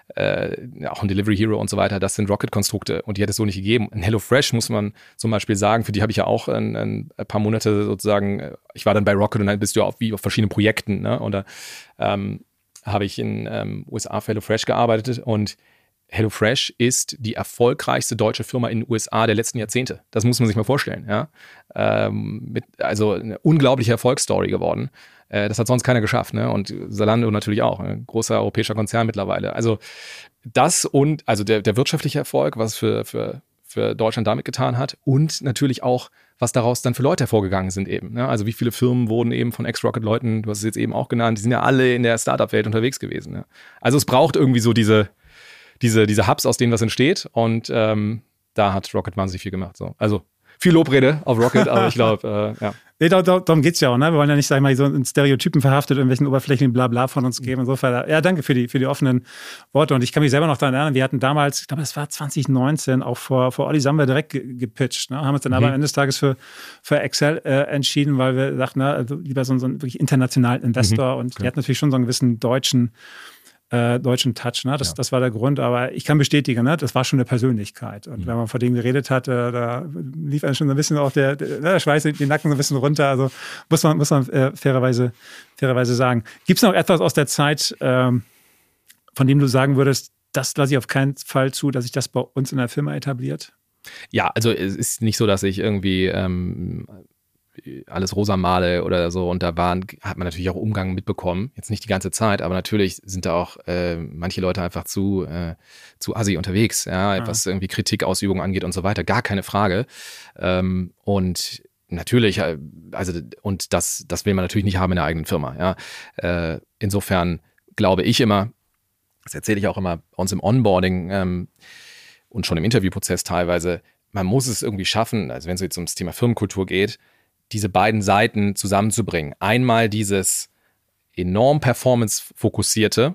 äh, auch ein Delivery Hero und so weiter, das sind Rocket-Konstrukte und die hätte es so nicht gegeben. Ein HelloFresh muss man zum Beispiel sagen, für die habe ich ja auch ein, ein paar Monate sozusagen, ich war dann bei Rocket und dann bist du ja auch wie auf verschiedenen Projekten, ne? Und da ähm, habe ich in ähm, U S A für HelloFresh gearbeitet und HelloFresh ist die erfolgreichste deutsche Firma in den U S A der letzten Jahrzehnte. Das muss man sich mal vorstellen. Ja? Ähm, mit, also eine unglaubliche Erfolgsstory geworden. Äh, das hat sonst keiner geschafft. Ne? Und Zalando natürlich auch. Ein großer europäischer Konzern mittlerweile. Also das und also der, der wirtschaftliche Erfolg, was für, für, für Deutschland damit getan hat und natürlich auch, was daraus dann für Leute hervorgegangen sind eben. Ne? Also wie viele Firmen wurden eben von Ex-Rocket-Leuten, du hast es jetzt eben auch genannt, die sind ja alle in der Startup-Welt unterwegs gewesen. Ne? Also es braucht irgendwie so diese Diese, diese Hubs, aus denen was entsteht. Und ähm, da hat Rocket wahnsinnig viel gemacht. So. Also viel Lobrede auf Rocket, aber ich glaube, äh, ja. Nee, da, da, darum geht es ja auch. Ne? Wir wollen ja nicht, sag ich mal, so in Stereotypen verhaftet, irgendwelchen oberflächlichen Blabla von uns geben. Insofern, ja, danke für die, für die offenen Worte. Und ich kann mich selber noch daran erinnern, wir hatten damals, ich glaube, das war zwanzig neunzehn, auch vor, vor Olli Samba direkt ge- gepitcht. Ne? Haben uns dann mhm. aber am Ende des Tages für, für Excel äh, entschieden, weil wir dachten, na, also lieber so, so einen wirklich internationalen Investor. Mhm. Und der hat natürlich schon so einen gewissen deutschen Äh, deutschen Touch, ne? Das, ja. das war der Grund, aber ich kann bestätigen, ne? Das war schon eine Persönlichkeit. Und mhm. wenn man von dem geredet hat, äh, da lief einem schon ein bisschen auch der, der, der Schweiß den Nacken so ein bisschen runter. Also muss man, muss man äh, fairerweise, fairerweise sagen. Gibt es noch etwas aus der Zeit, ähm, von dem du sagen würdest, das lasse ich auf keinen Fall zu, dass sich das bei uns in der Firma etabliert? Ja, also es ist nicht so, dass ich irgendwie ähm, alles rosa male oder so, und da waren, hat man natürlich auch Umgang mitbekommen, jetzt nicht die ganze Zeit, aber natürlich sind da auch äh, manche Leute einfach zu, äh, zu assi unterwegs, ja, ja, was irgendwie Kritikausübung angeht und so weiter, gar keine Frage. Ähm, und natürlich, also und das, das will man natürlich nicht haben in der eigenen Firma, ja. Äh, insofern glaube ich immer, das erzähle ich auch immer bei uns im Onboarding ähm, und schon im Interviewprozess teilweise, man muss es irgendwie schaffen, also wenn es jetzt ums Thema Firmenkultur geht, diese beiden Seiten zusammenzubringen. Einmal dieses enorm performance-fokussierte,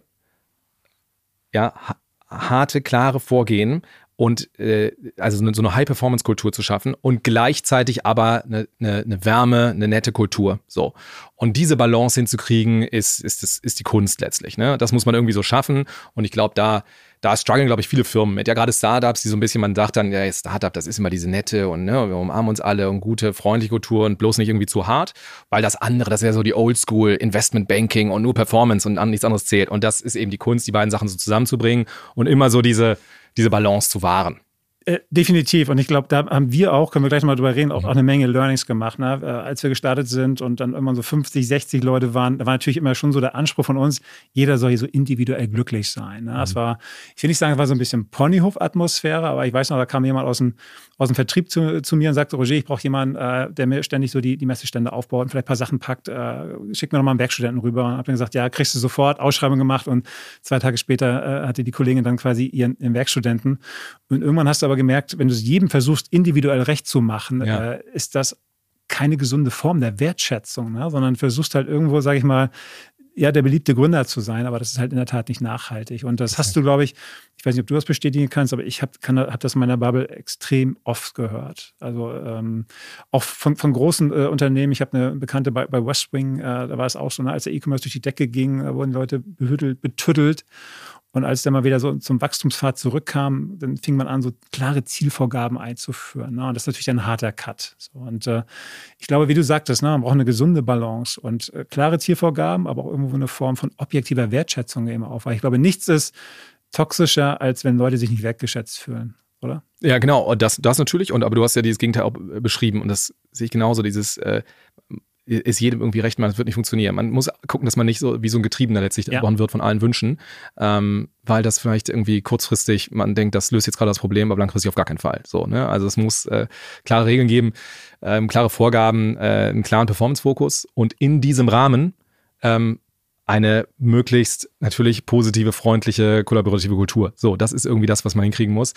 ja, harte, klare Vorgehen und äh, also so eine High-Performance-Kultur zu schaffen und gleichzeitig aber eine, eine, eine Wärme, eine nette Kultur. So. Und diese Balance hinzukriegen, ist, ist, ist, ist die Kunst letztlich. Ne? Das muss man irgendwie so schaffen. Und ich glaube, da, da strugglen, glaube ich, viele Firmen mit. Ja, gerade Startups, die so ein bisschen, man sagt dann, ja, Startup, das ist immer diese nette und ne, wir umarmen uns alle und gute, freundliche Kultur und bloß nicht irgendwie zu hart. Weil das andere, das wäre so die Oldschool Investment Banking und nur Performance und an nichts anderes zählt. Und das ist eben die Kunst, die beiden Sachen so zusammenzubringen und immer so diese diese Balance zu wahren. Äh, definitiv. Und ich glaube, da haben wir auch, können wir gleich mal drüber reden, auch, auch eine Menge Learnings gemacht. Ne? Äh, als wir gestartet sind und dann irgendwann so fünfzig, sechzig Leute waren, da war natürlich immer schon so der Anspruch von uns, jeder soll hier so individuell glücklich sein. Ne? Mhm. Das war, ich will nicht sagen, es war so ein bisschen Ponyhof-Atmosphäre, aber ich weiß noch, da kam jemand aus dem, aus dem Vertrieb zu, zu mir und sagte, Roger, ich brauche jemanden, äh, der mir ständig so die, die Messestände aufbaut und vielleicht ein paar Sachen packt. Äh, schick mir noch mal einen Werkstudenten rüber. Und habe dann gesagt, ja, kriegst du sofort, Ausschreibung gemacht, und zwei Tage später äh, hatte die Kollegin dann quasi ihren, ihren Werkstudenten. Und irgendwann hast du aber gemerkt, wenn du es jedem versuchst, individuell recht zu machen, ja. äh, ist das keine gesunde Form der Wertschätzung, ne? Sondern versuchst halt irgendwo, sage ich mal, ja, der beliebte Gründer zu sein, aber das ist halt in der Tat nicht nachhaltig. Und das hast du, glaube ich, ich weiß nicht, ob du das bestätigen kannst, aber ich habe hab das in meiner Bubble extrem oft gehört. Also ähm, auch von, von großen äh, Unternehmen. Ich habe eine Bekannte bei, bei Westwing, äh, da war es auch so, ne, als der E-Commerce durch die Decke ging, äh, wurden Leute behüttelt, betüttelt. Und als der mal wieder so zum Wachstumspfad zurückkam, dann fing man an, so klare Zielvorgaben einzuführen. Ne? Und das ist natürlich ein harter Cut. So, und äh, ich glaube, wie du sagtest, ne, man braucht eine gesunde Balance und äh, klare Zielvorgaben, aber auch irgendwo eine Form von objektiver Wertschätzung immer auf. Weil ich glaube, nichts ist toxischer, als wenn Leute sich nicht wertgeschätzt fühlen, oder? Ja, genau. Und das, das natürlich. Und aber du hast ja dieses Gegenteil auch beschrieben. Und das sehe ich genauso. Dieses äh, ist jedem irgendwie recht, man, das wird nicht funktionieren. Man muss gucken, dass man nicht so wie so ein Getriebener letztlich ja. wird von allen Wünschen, ähm, weil das vielleicht irgendwie kurzfristig, man denkt, das löst jetzt gerade das Problem, aber langfristig auf gar keinen Fall. So, ne? Also es muss äh, klare Regeln geben, ähm, klare Vorgaben, äh, einen klaren Performance-Fokus und in diesem Rahmen ähm, eine möglichst natürlich positive, freundliche, kollaborative Kultur. So, das ist irgendwie das, was man hinkriegen muss.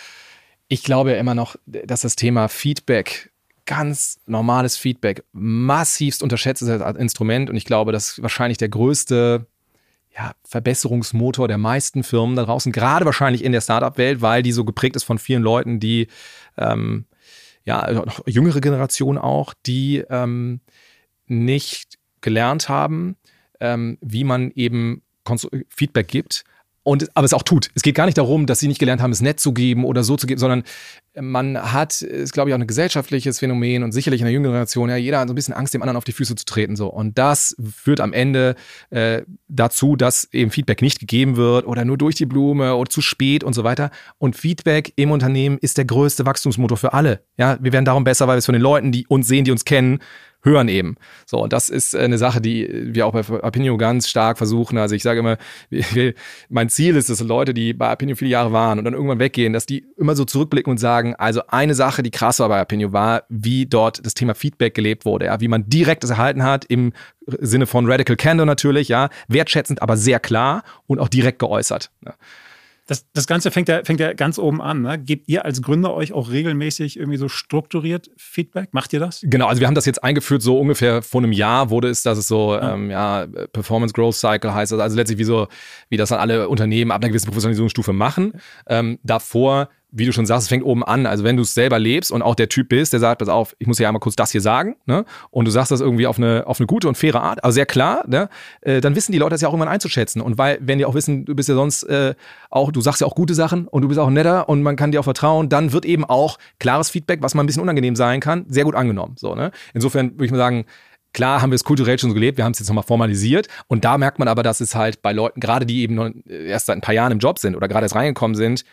Ich glaube ja immer noch, dass das Thema Feedback, ganz normales Feedback, massivst unterschätztes Instrument, und ich glaube, das ist wahrscheinlich der größte ja, Verbesserungsmotor der meisten Firmen da draußen, gerade wahrscheinlich in der Startup-Welt, weil die so geprägt ist von vielen Leuten, die ähm, ja, noch jüngere Generation auch, die ähm, nicht gelernt haben, ähm, wie man eben Konstru- Feedback gibt. Und, aber es auch tut. Es geht gar nicht darum, dass sie nicht gelernt haben, es nett zu geben oder so zu geben, sondern man hat, ist glaube ich auch ein gesellschaftliches Phänomen und sicherlich in der jüngeren Generation, ja, jeder hat so ein bisschen Angst, dem anderen auf die Füße zu treten, so. Und das führt am Ende äh, dazu, dass eben Feedback nicht gegeben wird oder nur durch die Blume oder zu spät und so weiter. Und Feedback im Unternehmen ist der größte Wachstumsmotor für alle. Ja, wir werden darum besser, weil wir es von den Leuten, die uns sehen, die uns kennen, hören eben. So, und das ist eine Sache, die wir auch bei Apinio ganz stark versuchen. Also ich sage immer, mein Ziel ist, dass Leute, die bei Apinio viele Jahre waren und dann irgendwann weggehen, dass die immer so zurückblicken und sagen, also eine Sache, die krass war bei Apinio, war, wie dort das Thema Feedback gelebt wurde, ja, wie man direkt das erhalten hat, im Sinne von Radical Candor natürlich, ja, wertschätzend, aber sehr klar und auch direkt geäußert. Ja. Das, das Ganze fängt ja, fängt ja ganz oben an. Ne? Gebt ihr als Gründer euch auch regelmäßig irgendwie so strukturiert Feedback? Macht ihr das? Genau, also wir haben das jetzt eingeführt, so ungefähr vor einem Jahr wurde es, dass es so, ja, ähm, ja Performance Growth Cycle heißt das, also letztlich wie so, wie das dann alle Unternehmen ab einer gewissen Professionalisierungsstufe machen. Ähm, davor, wie du schon sagst, es fängt oben an. Also wenn du es selber lebst und auch der Typ bist, der sagt, pass auf, ich muss hier einmal kurz das hier sagen, ne? Und du sagst das irgendwie auf eine, auf eine gute und faire Art, also sehr klar, ne? Äh, dann wissen die Leute das ja auch irgendwann einzuschätzen. Und weil, wenn die auch wissen, du bist ja sonst äh, auch, du sagst ja auch gute Sachen und du bist auch netter und man kann dir auch vertrauen, dann wird eben auch klares Feedback, was mal ein bisschen unangenehm sein kann, sehr gut angenommen. So, ne? Insofern würde ich mal sagen, klar haben wir es kulturell schon so gelebt, wir haben es jetzt nochmal formalisiert und da merkt man aber, dass es halt bei Leuten, gerade die eben noch erst seit ein paar Jahren im Job sind oder gerade erst reingekommen sind,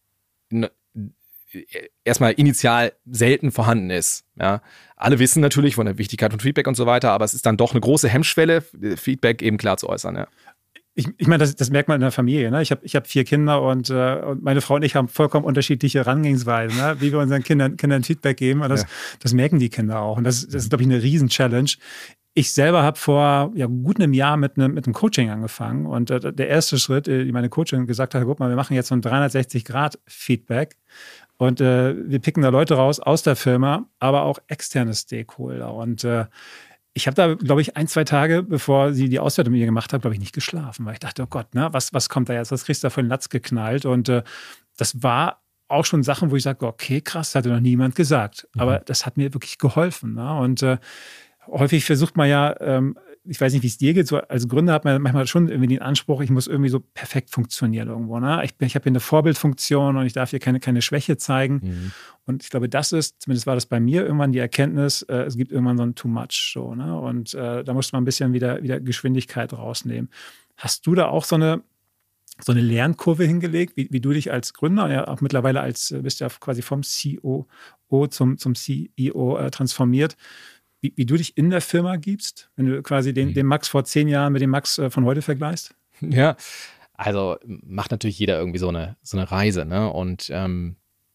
erstmal initial selten vorhanden ist. Ja. Alle wissen natürlich von der Wichtigkeit von Feedback und so weiter, aber es ist dann doch eine große Hemmschwelle, Feedback eben klar zu äußern. Ja. Ich, ich meine, das, das merkt man in der Familie. Ne? Ich habe ich hab vier Kinder und, äh, und meine Frau und ich haben vollkommen unterschiedliche Herangehensweisen, ne? Wie wir unseren Kindern, Kindern Feedback geben. Und das, ja. das merken die Kinder auch. Und das, das ist, glaube ich, eine Riesen-Challenge. Ich selber habe vor ja, gut einem Jahr mit einem, mit einem Coaching angefangen. Und äh, der erste Schritt, äh, die meine Coachin gesagt hat, guck mal, wir machen jetzt so ein dreihundertsechzig Grad Feedback. Und äh, wir picken da Leute raus aus der Firma, aber auch externe Stakeholder. Und äh, ich habe da, glaube ich, ein, zwei Tage, bevor sie die Auswertung mit mir gemacht hat, glaube ich, nicht geschlafen, weil ich dachte, oh Gott, ne, was, was kommt da jetzt? Was kriegst du da für den Latz geknallt? Und äh, das war auch schon Sachen, wo ich sage, okay, krass, das hatte noch niemand gesagt. Mhm. Aber das hat mir wirklich geholfen. Ne? Und äh, häufig versucht man ja, ähm, ich weiß nicht, wie es dir geht, so als Gründer hat man manchmal schon irgendwie den Anspruch, ich muss irgendwie so perfekt funktionieren irgendwo. Ne? Ich, ich habe hier eine Vorbildfunktion und ich darf hier keine, keine Schwäche zeigen. Mhm. Und ich glaube, das ist, zumindest war das bei mir irgendwann die Erkenntnis, äh, es gibt irgendwann so ein Too Much. So, ne? Und äh, da musste man ein bisschen wieder, wieder Geschwindigkeit rausnehmen. Hast du da auch so eine, so eine Lernkurve hingelegt, wie, wie du dich als Gründer und ja auch mittlerweile als, bist ja quasi vom C O O zum, zum C E O äh, transformiert, Wie, wie du dich in der Firma gibst, wenn du quasi den, den Max vor zehn Jahren mit dem Max von heute vergleichst? Ja, also macht natürlich jeder irgendwie so eine, so eine Reise, ne? Und ähm,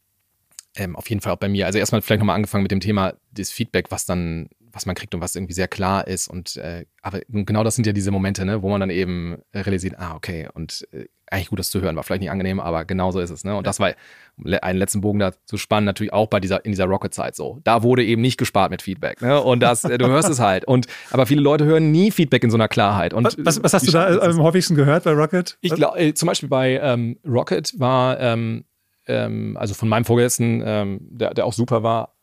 ähm, auf jeden Fall auch bei mir. Also erstmal vielleicht nochmal angefangen mit dem Thema des Feedback, was dann, was man kriegt und was irgendwie sehr klar ist. Und äh, aber genau das sind ja diese Momente, ne, wo man dann eben realisiert, ah, okay, und äh, eigentlich gut, das zu hören, war vielleicht nicht angenehm, aber genau so ist es. Ne? Und das war, um einen letzten Bogen da zu spannen, natürlich auch bei dieser, in dieser Rocket-Zeit so. Da wurde eben nicht gespart mit Feedback. Ne? Und das, du hörst es halt. Und, aber viele Leute hören nie Feedback in so einer Klarheit. Und was, was hast du da am häufigsten gehört bei Rocket? Ich glaube, äh, zum Beispiel bei ähm, Rocket war, ähm, ähm, also von meinem Vorgesetzten, ähm, der, der auch super war,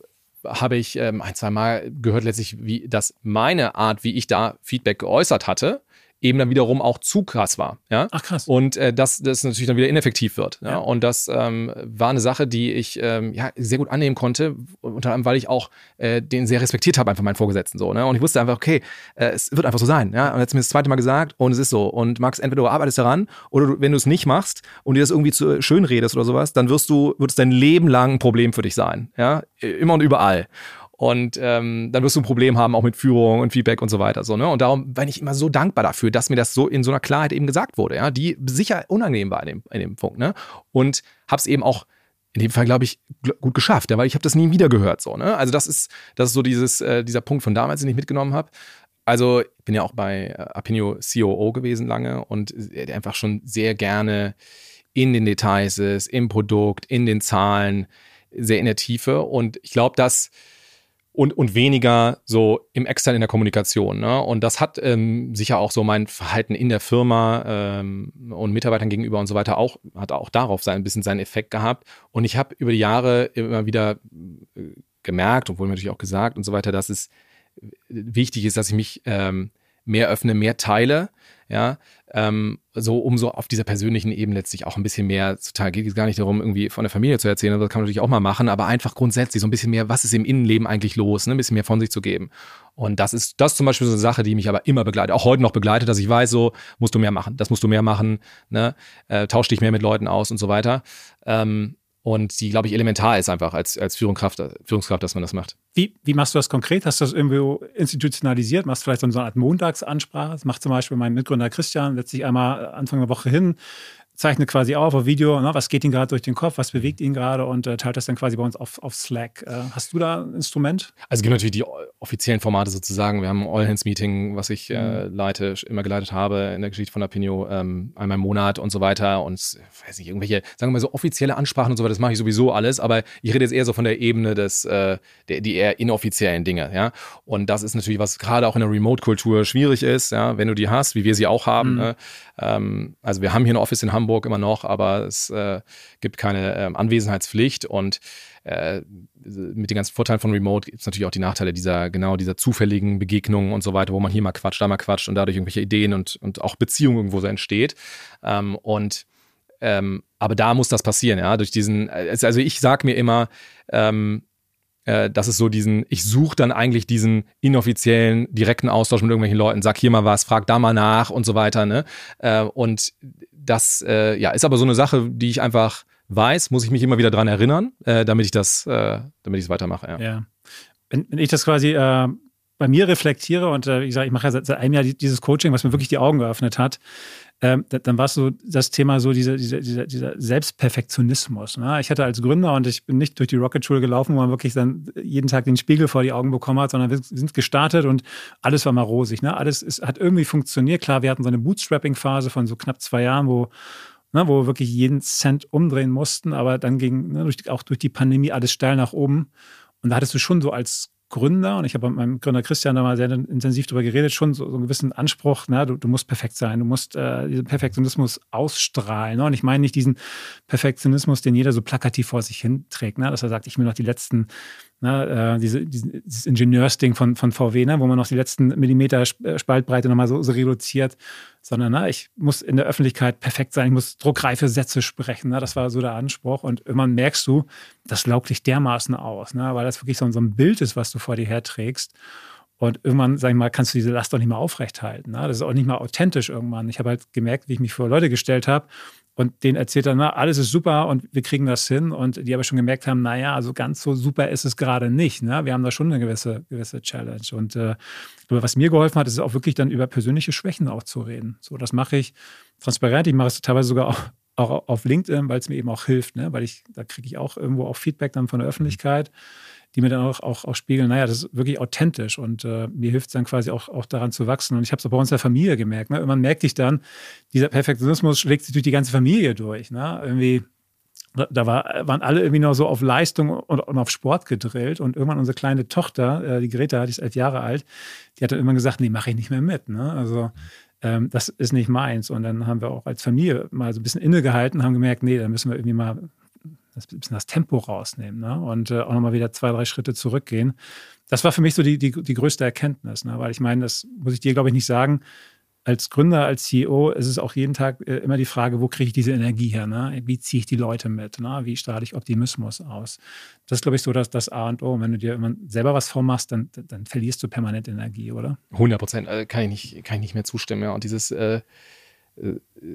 habe ich ähm, ein, zwei Mal gehört letztlich, wie dass meine Art, wie ich da Feedback geäußert hatte, eben dann wiederum auch zu krass war. Ja? Ach krass. Und äh, dass das natürlich dann wieder ineffektiv wird. Ja? Ja. Und das ähm, war eine Sache, die ich ähm, ja, sehr gut annehmen konnte, unter anderem, weil ich auch äh, den sehr respektiert habe, einfach meinen Vorgesetzten. So, ne? Und ich wusste einfach, okay, äh, es wird einfach so sein. Ja? Und jetzt mir das zweite Mal gesagt und es ist so. Und Max, entweder du arbeitest daran oder du, wenn du es nicht machst und dir das irgendwie zu schön redest oder sowas, dann wirst du, wird es dein Leben lang ein Problem für dich sein. Ja? Immer und überall. Und ähm, dann wirst du ein Problem haben, auch mit Führung und Feedback und so weiter. So, ne? Und darum bin ich immer so dankbar dafür, dass mir das so in so einer Klarheit eben gesagt wurde, ja, die sicher unangenehm war in dem, in dem Punkt. Ne? Und habe es eben auch in dem Fall, glaube ich, gut geschafft, ja, weil ich habe das nie wieder gehört. So, ne? Also das ist, das ist so dieses, äh, dieser Punkt von damals, den ich mitgenommen habe. Also ich bin ja auch bei äh, Apinio C O O gewesen lange und der einfach schon sehr gerne in den Details ist, im Produkt, in den Zahlen, sehr in der Tiefe. Und ich glaube, dass Und, und weniger so im Extern in der Kommunikation. Ne? Und das hat ähm, sicher auch so mein Verhalten in der Firma ähm, und Mitarbeitern gegenüber und so weiter auch, hat auch darauf sein, ein bisschen seinen Effekt gehabt. Und ich habe über die Jahre immer wieder äh, gemerkt und wurde mir natürlich auch gesagt und so weiter, dass es wichtig ist, dass ich mich ähm, mehr öffne, mehr teile, ja, ähm, so um so auf dieser persönlichen Ebene letztlich auch ein bisschen mehr zu teilen. Geht es gar nicht darum, irgendwie von der Familie zu erzählen, das kann man natürlich auch mal machen, aber einfach grundsätzlich so ein bisschen mehr, was ist im Innenleben eigentlich los, ne? Ein bisschen mehr von sich zu geben. Und das ist das ist zum Beispiel so eine Sache, die mich aber immer begleitet, auch heute noch begleitet, dass ich weiß, so musst du mehr machen, das musst du mehr machen, ne? Äh, tausch dich mehr mit Leuten aus und so weiter. Ähm, Und die, glaube ich, elementar ist einfach als, als Führungskraft, Führungskraft, dass man das macht. Wie, wie machst du das konkret? Hast du das irgendwo institutionalisiert? Machst du vielleicht so eine Art Montagsansprache? Das macht zum Beispiel mein Mitgründer Christian, setzt sich einmal Anfang der Woche hin, zeichnet quasi auf auf Video, ne, was geht ihm gerade durch den Kopf, was bewegt ihn gerade und äh, teilt das dann quasi bei uns auf, auf Slack. Äh, hast du da ein Instrument? Also es gibt natürlich die offiziellen Formate sozusagen. Wir haben ein All-Hands-Meeting, was ich äh, leite, immer geleitet habe in der Geschichte von Apinio, ähm, einmal im Monat und so weiter. Und weiß nicht, irgendwelche, sagen wir mal so offizielle Ansprachen und so weiter, das mache ich sowieso alles, aber ich rede jetzt eher so von der Ebene des, äh, der, die eher inoffiziellen Dinge, ja. Und das ist natürlich, was gerade auch in der Remote-Kultur schwierig ist, ja, wenn du die hast, wie wir sie auch haben. Mhm. Ne? Ähm, also wir haben hier ein Office in Hamburg immer noch, aber es äh, gibt keine äh, Anwesenheitspflicht und äh, mit den ganzen Vorteilen von Remote gibt es natürlich auch die Nachteile dieser, genau dieser zufälligen Begegnungen und so weiter, wo man hier mal quatscht, da mal quatscht und dadurch irgendwelche Ideen und, und auch Beziehungen irgendwo so entsteht. Ähm, und ähm, aber da muss das passieren, ja, durch diesen, also ich sag mir immer, ähm, äh, dass es so diesen, ich suche dann eigentlich diesen inoffiziellen, direkten Austausch mit irgendwelchen Leuten, sag hier mal was, frag da mal nach und so weiter. Ne? Äh, und das äh, ja, ist aber so eine Sache, die ich einfach weiß, muss ich mich immer wieder dran erinnern, äh, damit ich das, äh, damit ich es weitermache. Ja. ja. Wenn, wenn ich das quasi äh, bei mir reflektiere und äh, wie gesagt, ich mache ja seit, seit einem Jahr dieses Coaching, was mir wirklich die Augen geöffnet hat, ähm, dann war es so das Thema so diese, diese, dieser, dieser Selbstperfektionismus. Ne? Ich hatte als Gründer und ich bin nicht durch die Rocket-Schule gelaufen, wo man wirklich dann jeden Tag den Spiegel vor die Augen bekommen hat, sondern wir sind gestartet und alles war mal rosig. Ne? Alles ist, hat irgendwie funktioniert. Klar, wir hatten so eine Bootstrapping-Phase von so knapp zwei Jahren, wo Ne, wo wir wirklich jeden Cent umdrehen mussten, aber dann ging ne, durch, auch durch die Pandemie alles steil nach oben. Und da hattest du schon so als Gründer, und ich habe mit meinem Gründer Christian da mal sehr intensiv drüber geredet, schon so, so einen gewissen Anspruch, ne, du, du musst perfekt sein, du musst äh, diesen Perfektionismus ausstrahlen. Ne? Und ich meine nicht diesen Perfektionismus, den jeder so plakativ vor sich hinträgt, ne? Dass er sagt, ich will noch die letzten Ne, äh, diese, dieses Ingenieursding von, von V W, ne, wo man noch die letzten Millimeter Spaltbreite nochmal so, so reduziert, sondern ne, ich muss in der Öffentlichkeit perfekt sein, ich muss druckreife Sätze sprechen. Ne, das war so der Anspruch. Und irgendwann merkst du, das laugt dich dermaßen aus, ne, weil das wirklich so, so ein Bild ist, was du vor dir herträgst. Und irgendwann, sag ich mal, kannst du diese Last doch nicht mehr aufrechthalten. Ne? Das ist auch nicht mehr authentisch irgendwann. Ich habe halt gemerkt, wie ich mich vor Leute gestellt habe und denen erzählt dann, na, alles ist super und wir kriegen das hin. Und die aber schon gemerkt haben, naja, also ganz so super ist es gerade nicht. Ne? Wir haben da schon eine gewisse, gewisse Challenge. Und äh, aber was mir geholfen hat, ist auch wirklich dann über persönliche Schwächen auch zu reden. So, das mache ich transparent. Ich mache es teilweise sogar auch, auch auf LinkedIn, weil es mir eben auch hilft. Ne? Weil ich, da kriege ich auch irgendwo auch Feedback dann von der Öffentlichkeit, die mir dann auch, auch, auch spiegeln, naja, das ist wirklich authentisch und äh, mir hilft es dann quasi auch, auch daran zu wachsen. Und ich habe es auch bei uns in der Familie gemerkt. Ne? Irgendwann merkte ich dann, dieser Perfektionismus schlägt sich durch die ganze Familie durch. Ne? Irgendwie, da war, waren alle irgendwie noch so auf Leistung und, und auf Sport gedrillt und irgendwann unsere kleine Tochter, äh, die Greta, die ist elf Jahre alt, die hat dann irgendwann gesagt, nee, mache ich nicht mehr mit. Ne? Also ähm, das ist nicht meins. Und dann haben wir auch als Familie mal so ein bisschen innegehalten, haben gemerkt, nee, da müssen wir irgendwie mal das bisschen das Tempo rausnehmen, ne? Und äh, auch nochmal wieder zwei, drei Schritte zurückgehen. Das war für mich so die, die, die größte Erkenntnis, ne? Weil ich meine, das muss ich dir, glaube ich, nicht sagen. Als Gründer, als C E O ist es auch jeden Tag äh, immer die Frage, wo kriege ich diese Energie her? Ne? Wie ziehe ich die Leute mit? Ne? Wie strahle ich Optimismus aus? Das ist, glaube ich, so das, das A und O. Und wenn du dir immer selber was vormachst, dann, dann verlierst du permanent Energie, oder? hundert Prozent, äh, kann ich nicht, kann ich nicht mehr zustimmen. Ja. Und dieses äh, äh,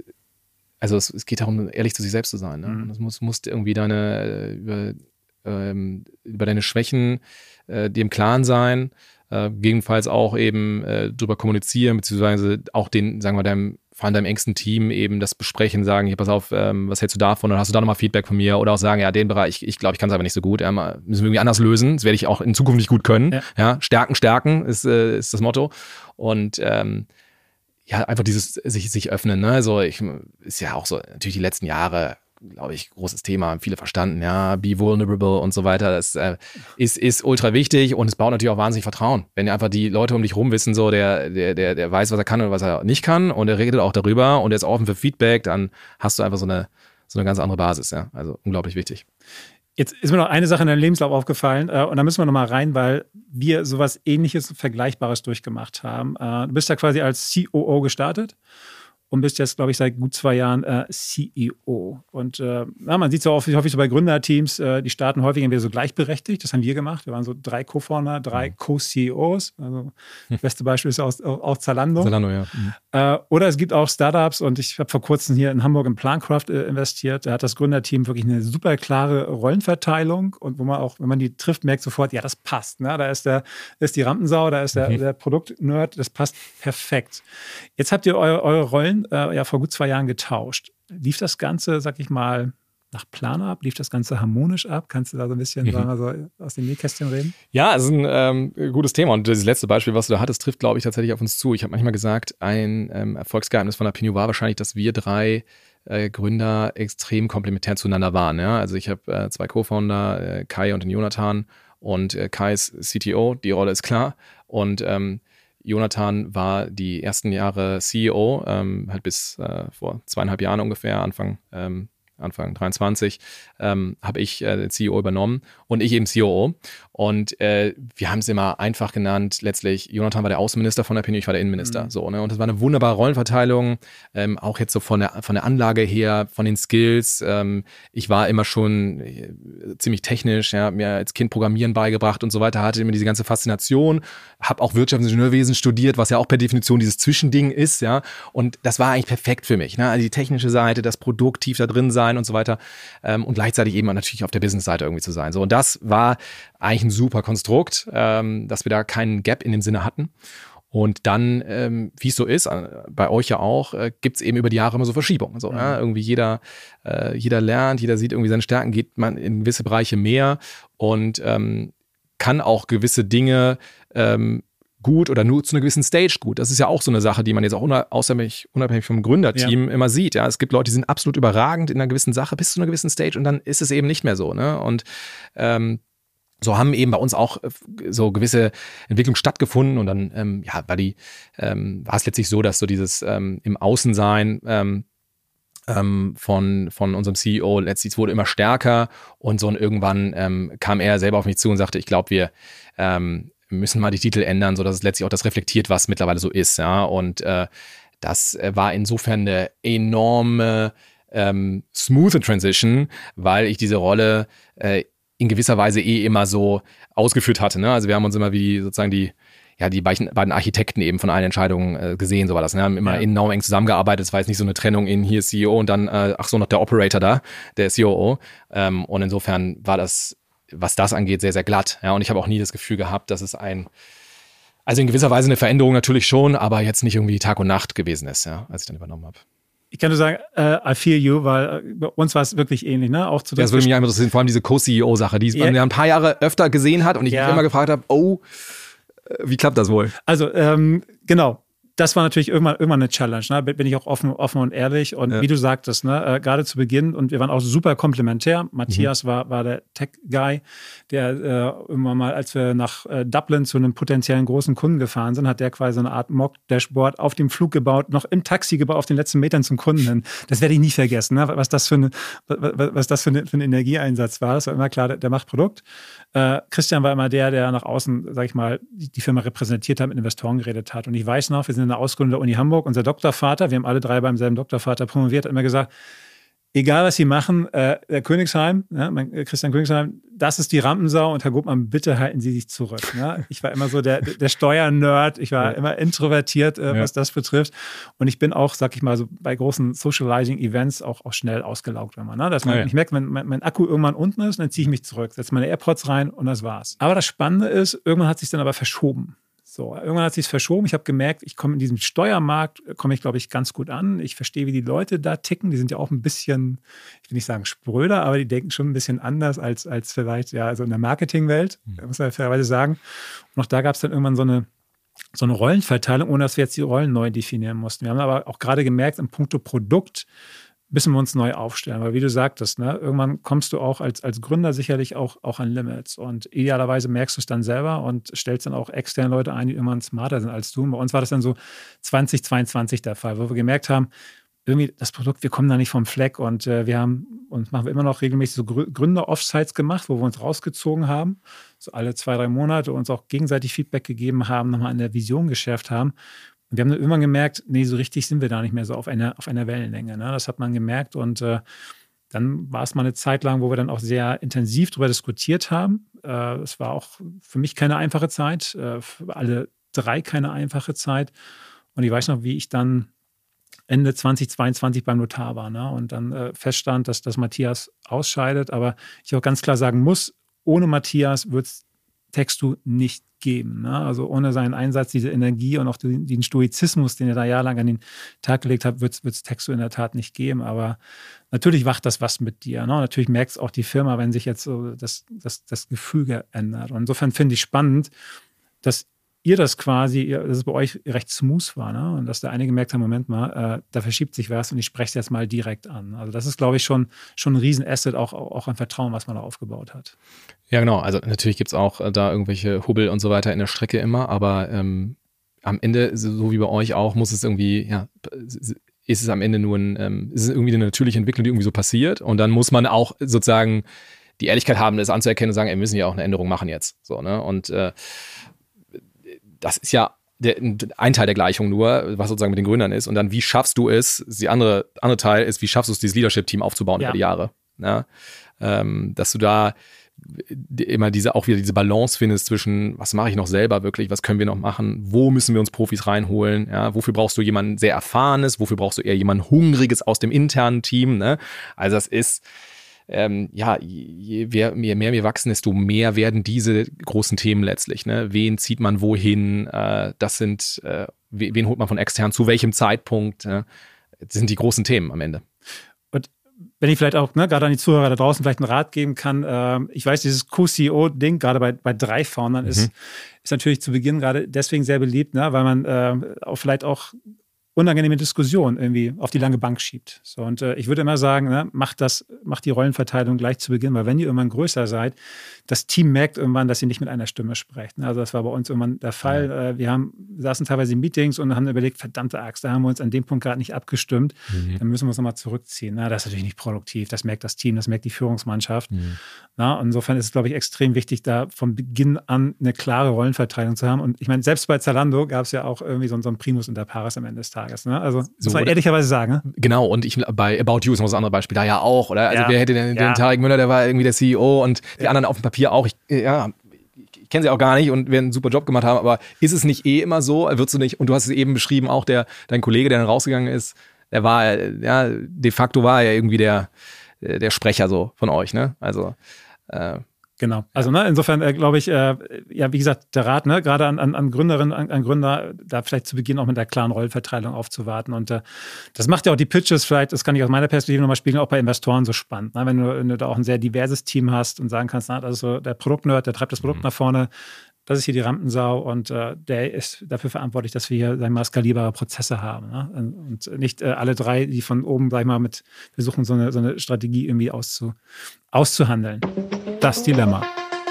Also es, es geht darum, ehrlich zu sich selbst zu sein. Ne? Mhm. Und das muss, musst irgendwie deine, über, ähm, über deine Schwächen äh, dir im Klaren sein, äh, gegebenenfalls auch eben äh, drüber kommunizieren, beziehungsweise auch den, sagen wir, deinem, vor allem deinem engsten Team eben das besprechen, sagen, hier, pass auf, ähm, was hältst du davon? Oder hast du da nochmal Feedback von mir? Oder auch sagen, ja, den Bereich, ich, ich glaube, ich kann es aber nicht so gut. Ja, müssen wir irgendwie anders lösen. Das werde ich auch in Zukunft nicht gut können. Ja, ja stärken, stärken ist, äh, ist das Motto. Und ähm, ja, einfach dieses sich, sich öffnen, ne? Also ich, ist ja auch so, natürlich die letzten Jahre, glaube ich, großes Thema, haben viele verstanden, ja, be vulnerable und so weiter. Das äh, ist, ist ultra wichtig und es baut natürlich auch wahnsinnig Vertrauen. Wenn einfach die Leute um dich rum wissen, so, der, der, der, der weiß, was er kann und was er nicht kann und er redet auch darüber und er ist offen für Feedback, dann hast du einfach so eine, so eine ganz andere Basis, ja. Also unglaublich wichtig. Jetzt ist mir noch eine Sache in deinem Lebenslauf aufgefallen äh, und da müssen wir noch mal rein, weil wir sowas Ähnliches, Vergleichbares durchgemacht haben. Äh, du bist ja quasi als C O O gestartet und bist jetzt, glaube ich, seit gut zwei Jahren äh, C E O. Und äh, na, man sieht so häufig, häufig so bei Gründerteams, äh, die starten häufig entweder so gleichberechtigt, das haben wir gemacht. Wir waren so drei Co-Founder, drei mhm. Co-C E Os. Also das beste Beispiel ist auch, auch Zalando. Zalando, ja. Mhm. Äh, oder es gibt auch Startups und ich habe vor kurzem hier in Hamburg in Plancraft äh, investiert. Da hat das Gründerteam wirklich eine super klare Rollenverteilung und wo man auch, wenn man die trifft, merkt sofort, ja, das passt. Ne? Da ist, der, ist die Rampensau, da ist der, mhm. der Produktnerd, das passt perfekt. Jetzt habt ihr eure, eure Rollen äh, ja vor gut zwei Jahren getauscht. Lief das Ganze, sag ich mal, nach Plan ab? Lief das Ganze harmonisch ab? Kannst du da so ein bisschen mhm. sagen, also aus dem Nähkästchen reden? Ja, es ist ein ähm, gutes Thema. Und das letzte Beispiel, was du da hattest, trifft, glaube ich, tatsächlich auf uns zu. Ich habe manchmal gesagt, ein ähm, Erfolgsgeheimnis von Apinio war wahrscheinlich, dass wir drei äh, Gründer extrem komplementär zueinander waren. Ja? Also ich habe äh, zwei Co-Founder, äh, Kai und den Jonathan. Und äh, Kai ist C T O, die Rolle ist klar. Und ähm, Jonathan war die ersten Jahre C E O, ähm, halt bis äh, vor zweieinhalb Jahren ungefähr, Anfang ähm, Anfang dreiundzwanzig, ähm, habe ich äh, den C E O übernommen und ich eben C O O. Und äh, wir haben es immer einfach genannt, letztlich, Jonathan war der Außenminister von der P N Ü, ich war der Innenminister. Mhm. So, ne? Und das war eine wunderbare Rollenverteilung, ähm, auch jetzt so von der, von der Anlage her, von den Skills. Ähm, ich war immer schon äh, ziemlich technisch, ja, mir als Kind Programmieren beigebracht und so weiter, hatte immer diese ganze Faszination, habe auch Wirtschaftsingenieurwesen studiert, was ja auch per Definition dieses Zwischending ist, ja. Und das war eigentlich perfekt für mich, ne? Also die technische Seite, das Produkt tief da drin sein und so weiter ähm, und gleichzeitig eben natürlich auf der Business-Seite irgendwie zu sein. So, und das war eigentlich ein super Konstrukt, ähm, dass wir da keinen Gap in dem Sinne hatten. Und dann, ähm, wie es so ist, äh, bei euch ja auch, äh, gibt es eben über die Jahre immer so Verschiebungen. So, mhm. ja? Irgendwie jeder, äh, jeder lernt, jeder sieht irgendwie seine Stärken, geht man in gewisse Bereiche mehr und ähm, kann auch gewisse Dinge ähm, gut oder nur zu einer gewissen Stage gut. Das ist ja auch so eine Sache, die man jetzt auch unabhängig, unabhängig vom Gründerteam ja. immer sieht. Ja, es gibt Leute, die sind absolut überragend in einer gewissen Sache bis zu einer gewissen Stage und dann ist es eben nicht mehr so. Ne? Und ähm, so haben eben bei uns auch so gewisse Entwicklungen stattgefunden und dann ähm, ja, war die ähm, war es letztlich so, dass so dieses ähm, im Außensein ähm, ähm, von von unserem C E O letztlich wurde immer stärker und so und irgendwann ähm, kam er selber auf mich zu und sagte, ich glaube, wir ähm, müssen mal die Titel ändern, sodass es letztlich auch das reflektiert, was mittlerweile so ist. Ja? Und äh, das war insofern eine enorme ähm, smooth Transition, weil ich diese Rolle äh, in gewisser Weise eh immer so ausgeführt hatte. Ne? Also wir haben uns immer wie sozusagen die ja, die beiden Architekten eben von allen Entscheidungen äh, gesehen, so war das. Ne? Haben immer ja. enorm eng zusammengearbeitet. Es war jetzt nicht so eine Trennung in hier C E O und dann, äh, ach so, noch der Operator da, der C O O. Ähm, und insofern war das, was das angeht, sehr, sehr glatt. Ja, und ich habe auch nie das Gefühl gehabt, dass es ein, also in gewisser Weise eine Veränderung natürlich schon, aber jetzt nicht irgendwie Tag und Nacht gewesen ist, ja, als ich dann übernommen habe. Ich kann nur sagen, uh, I feel you, weil uh, bei uns war es wirklich ähnlich, ne? Auch zu ja, das würde mich einfach interessieren, vor allem diese Co-C E O-Sache, die yeah. man ja ein paar Jahre öfter gesehen hat und ich ja. mich immer gefragt habe, oh, wie klappt das wohl? Also, ähm, genau. Das war natürlich irgendwann, irgendwann eine Challenge, ne? Bin ich auch offen, offen und ehrlich. Und ja. wie du sagtest, ne, äh, gerade zu Beginn, und wir waren auch super komplementär. Matthias mhm. war, war der Tech-Guy, der äh, irgendwann mal, als wir nach äh, Dublin zu einem potenziellen großen Kunden gefahren sind, hat der quasi eine Art Mock-Dashboard auf dem Flug gebaut, noch im Taxi gebaut, auf den letzten Metern zum Kunden hin. Das werde ich nie vergessen, ne? was das für, eine, was das für, eine, für ein Energieeinsatz war. Das war immer klar, der, der macht Produkt. Äh, Christian war immer der, der nach außen, sag ich mal, die, die Firma repräsentiert hat, mit Investoren geredet hat. Und ich weiß noch, wir sind in der Ausgründung der Uni Hamburg, unser Doktorvater, wir haben alle drei beim selben Doktorvater promoviert, hat immer gesagt, egal was Sie machen, äh, der Königsheim, ja, mein, äh, Christian Königsheim, das ist die Rampensau und Herr Gutmann, bitte halten Sie sich zurück. Ja? Ich war immer so der, der Steuernerd, ich war ja. immer introvertiert, äh, ja. was das betrifft. Und ich bin auch, sag ich mal, so bei großen Socializing-Events auch, auch schnell ausgelaugt, wenn man, ne? Dass man, ja, ja. ich merke, wenn mein, mein Akku irgendwann unten ist, dann ziehe ich mich zurück, setze meine AirPods rein und das war's. Aber das Spannende ist, irgendwann hat sich dann aber verschoben. So, irgendwann hat es sich verschoben. Ich habe gemerkt, ich komme in diesem Steuermarkt, komme ich, glaube ich, ganz gut an. Ich verstehe, wie die Leute da ticken. Die sind ja auch ein bisschen, ich will nicht sagen spröder, aber die denken schon ein bisschen anders als, als vielleicht ja, also in der Marketingwelt, mhm. muss man fairerweise sagen. Und auch da gab es dann irgendwann so eine, so eine Rollenverteilung, ohne dass wir jetzt die Rollen neu definieren mussten. Wir haben aber auch gerade gemerkt, in puncto Produkt müssen wir uns neu aufstellen. Weil wie du sagtest, ne, irgendwann kommst du auch als, als Gründer sicherlich auch, auch an Limits. Und idealerweise merkst du es dann selber und stellst dann auch externe Leute ein, die irgendwann smarter sind als du. Und bei uns war das dann so zwanzig zweiundzwanzig der Fall, wo wir gemerkt haben, irgendwie das Produkt, wir kommen da nicht vom Fleck. Und äh, wir haben, und machen wir immer noch regelmäßig so Gründer-Offsites gemacht, wo wir uns rausgezogen haben, so alle zwei, drei Monate uns auch gegenseitig Feedback gegeben haben, nochmal an der Vision geschärft haben. Und wir haben dann irgendwann gemerkt, nee, so richtig sind wir da nicht mehr so auf einer, auf einer Wellenlänge. Ne? Das hat man gemerkt und äh, dann war es mal eine Zeit lang, wo wir dann auch sehr intensiv darüber diskutiert haben. Äh, es war auch für mich keine einfache Zeit, äh, für alle drei keine einfache Zeit. Und ich weiß noch, wie ich dann Ende zwanzig zweiundzwanzig beim Notar war, ne? Und dann äh, feststand, dass, dass Matthias ausscheidet. Aber ich auch ganz klar sagen muss, ohne Matthias wird es Textu nicht geben. Ne? Also ohne seinen Einsatz, diese Energie und auch den, den Stoizismus, den er da jahrelang an den Tag gelegt hat, wird es Textu in der Tat nicht geben. Aber natürlich macht das was mit dir. Ne? Natürlich merkt es auch die Firma, wenn sich jetzt so das, das, das Gefüge ändert. Und insofern finde ich spannend, dass ihr das quasi, dass es bei euch recht smooth war, ne? Und dass da einige gemerkt haben, Moment mal, äh, da verschiebt sich was und ich spreche es jetzt mal direkt an. Also das ist, glaube ich, schon, schon ein Riesenasset, auch, auch an Vertrauen, was man da aufgebaut hat. Ja, genau. Also natürlich gibt es auch äh, da irgendwelche Hubbel und so weiter in der Strecke immer, aber ähm, am Ende, so wie bei euch auch, muss es irgendwie, ja, ist es am Ende nur ein, ähm, ist es irgendwie eine natürliche Entwicklung, die irgendwie so passiert. Und dann muss man auch sozusagen die Ehrlichkeit haben, das anzuerkennen und sagen, ey, wir müssen ja auch eine Änderung machen jetzt. So, ne? Und äh, das ist ja der, ein Teil der Gleichung nur, was sozusagen mit den Gründern ist. Und dann, wie schaffst du es? Die andere, andere Teil ist, wie schaffst du es, dieses Leadership-Team aufzubauen ja. über die Jahre? Ja? Ähm, dass du da immer diese, auch wieder diese Balance findest zwischen, was mache ich noch selber wirklich, was können wir noch machen, wo müssen wir uns Profis reinholen, ja? Wofür brauchst du jemanden sehr Erfahrenes, wofür brauchst du eher jemanden Hungriges aus dem internen Team, ne? Also das ist, ähm, ja, je, je mehr wir wachsen, desto mehr werden diese großen Themen letztlich, ne? Wen zieht man wohin, äh, das sind, äh, wen holt man von extern, zu welchem Zeitpunkt, äh, das sind die großen Themen am Ende. Wenn ich vielleicht auch ne, gerade an die Zuhörer da draußen vielleicht einen Rat geben kann, äh, ich weiß, dieses Co-C E O-Ding, gerade bei, bei drei Foundern, mhm. ist, ist natürlich zu Beginn gerade deswegen sehr beliebt, ne, weil man äh, auch vielleicht auch unangenehme Diskussionen irgendwie auf die lange Bank schiebt. So, und äh, ich würde immer sagen, ne, macht das, macht die Rollenverteilung gleich zu Beginn, weil wenn ihr irgendwann größer seid, das Team merkt irgendwann, dass ihr nicht mit einer Stimme sprecht. Also das war bei uns irgendwann der Fall. Ja. Äh, wir haben, wir saßen teilweise in Meetings und haben überlegt, verdammte Axt, da haben wir uns an dem Punkt gerade nicht abgestimmt. Mhm. Dann müssen wir uns nochmal zurückziehen. Na, das ist natürlich nicht produktiv. Das merkt das Team, das merkt die Führungsmannschaft. Mhm. Na, insofern ist es, glaube ich, extrem wichtig, da von Beginn an eine klare Rollenverteilung zu haben. Und ich meine, selbst bei Zalando gab es ja auch irgendwie so, so einen Primus inter pares am Ende des Tages. Ne? Also, das so, muss man ehrlicherweise sagen. Ne? Genau, und ich bei About You ist noch das andere Beispiel, da ja auch, oder? Also, ja. wer hätte den, ja. den Tarek Müller, der war irgendwie der C E O und die ja. anderen auf dem Papier auch. Ich, ja, ich kenne sie auch gar nicht und werden einen super Job gemacht haben, aber ist es nicht eh immer so? Würdest du nicht, und du hast es eben beschrieben, auch der, dein Kollege, der dann rausgegangen ist, der war, ja, de facto war er irgendwie der, der Sprecher so von euch, ne? Also, äh, Genau. Also ne, insofern äh, glaube ich, äh, ja, wie gesagt, der Rat, ne, gerade an, an, an Gründerinnen, an, an Gründer, da vielleicht zu Beginn auch mit der klaren Rollenverteilung aufzuwarten. Und äh, das macht ja auch die Pitches vielleicht, das kann ich aus meiner Perspektive nochmal spiegeln, auch bei Investoren so spannend. Ne? Wenn, du, wenn du da auch ein sehr diverses Team hast und sagen kannst, na, das ist so der Produktnerd, der treibt das Produkt mhm. nach vorne, das ist hier die Rampensau und äh, der ist dafür verantwortlich, dass wir hier, sagen wir mal, skalierbare Prozesse haben. Ne? Und nicht äh, alle drei, die von oben, sag ich mal, mit versuchen, so eine, so eine Strategie irgendwie auszu, auszuhandeln. Das Dilemma.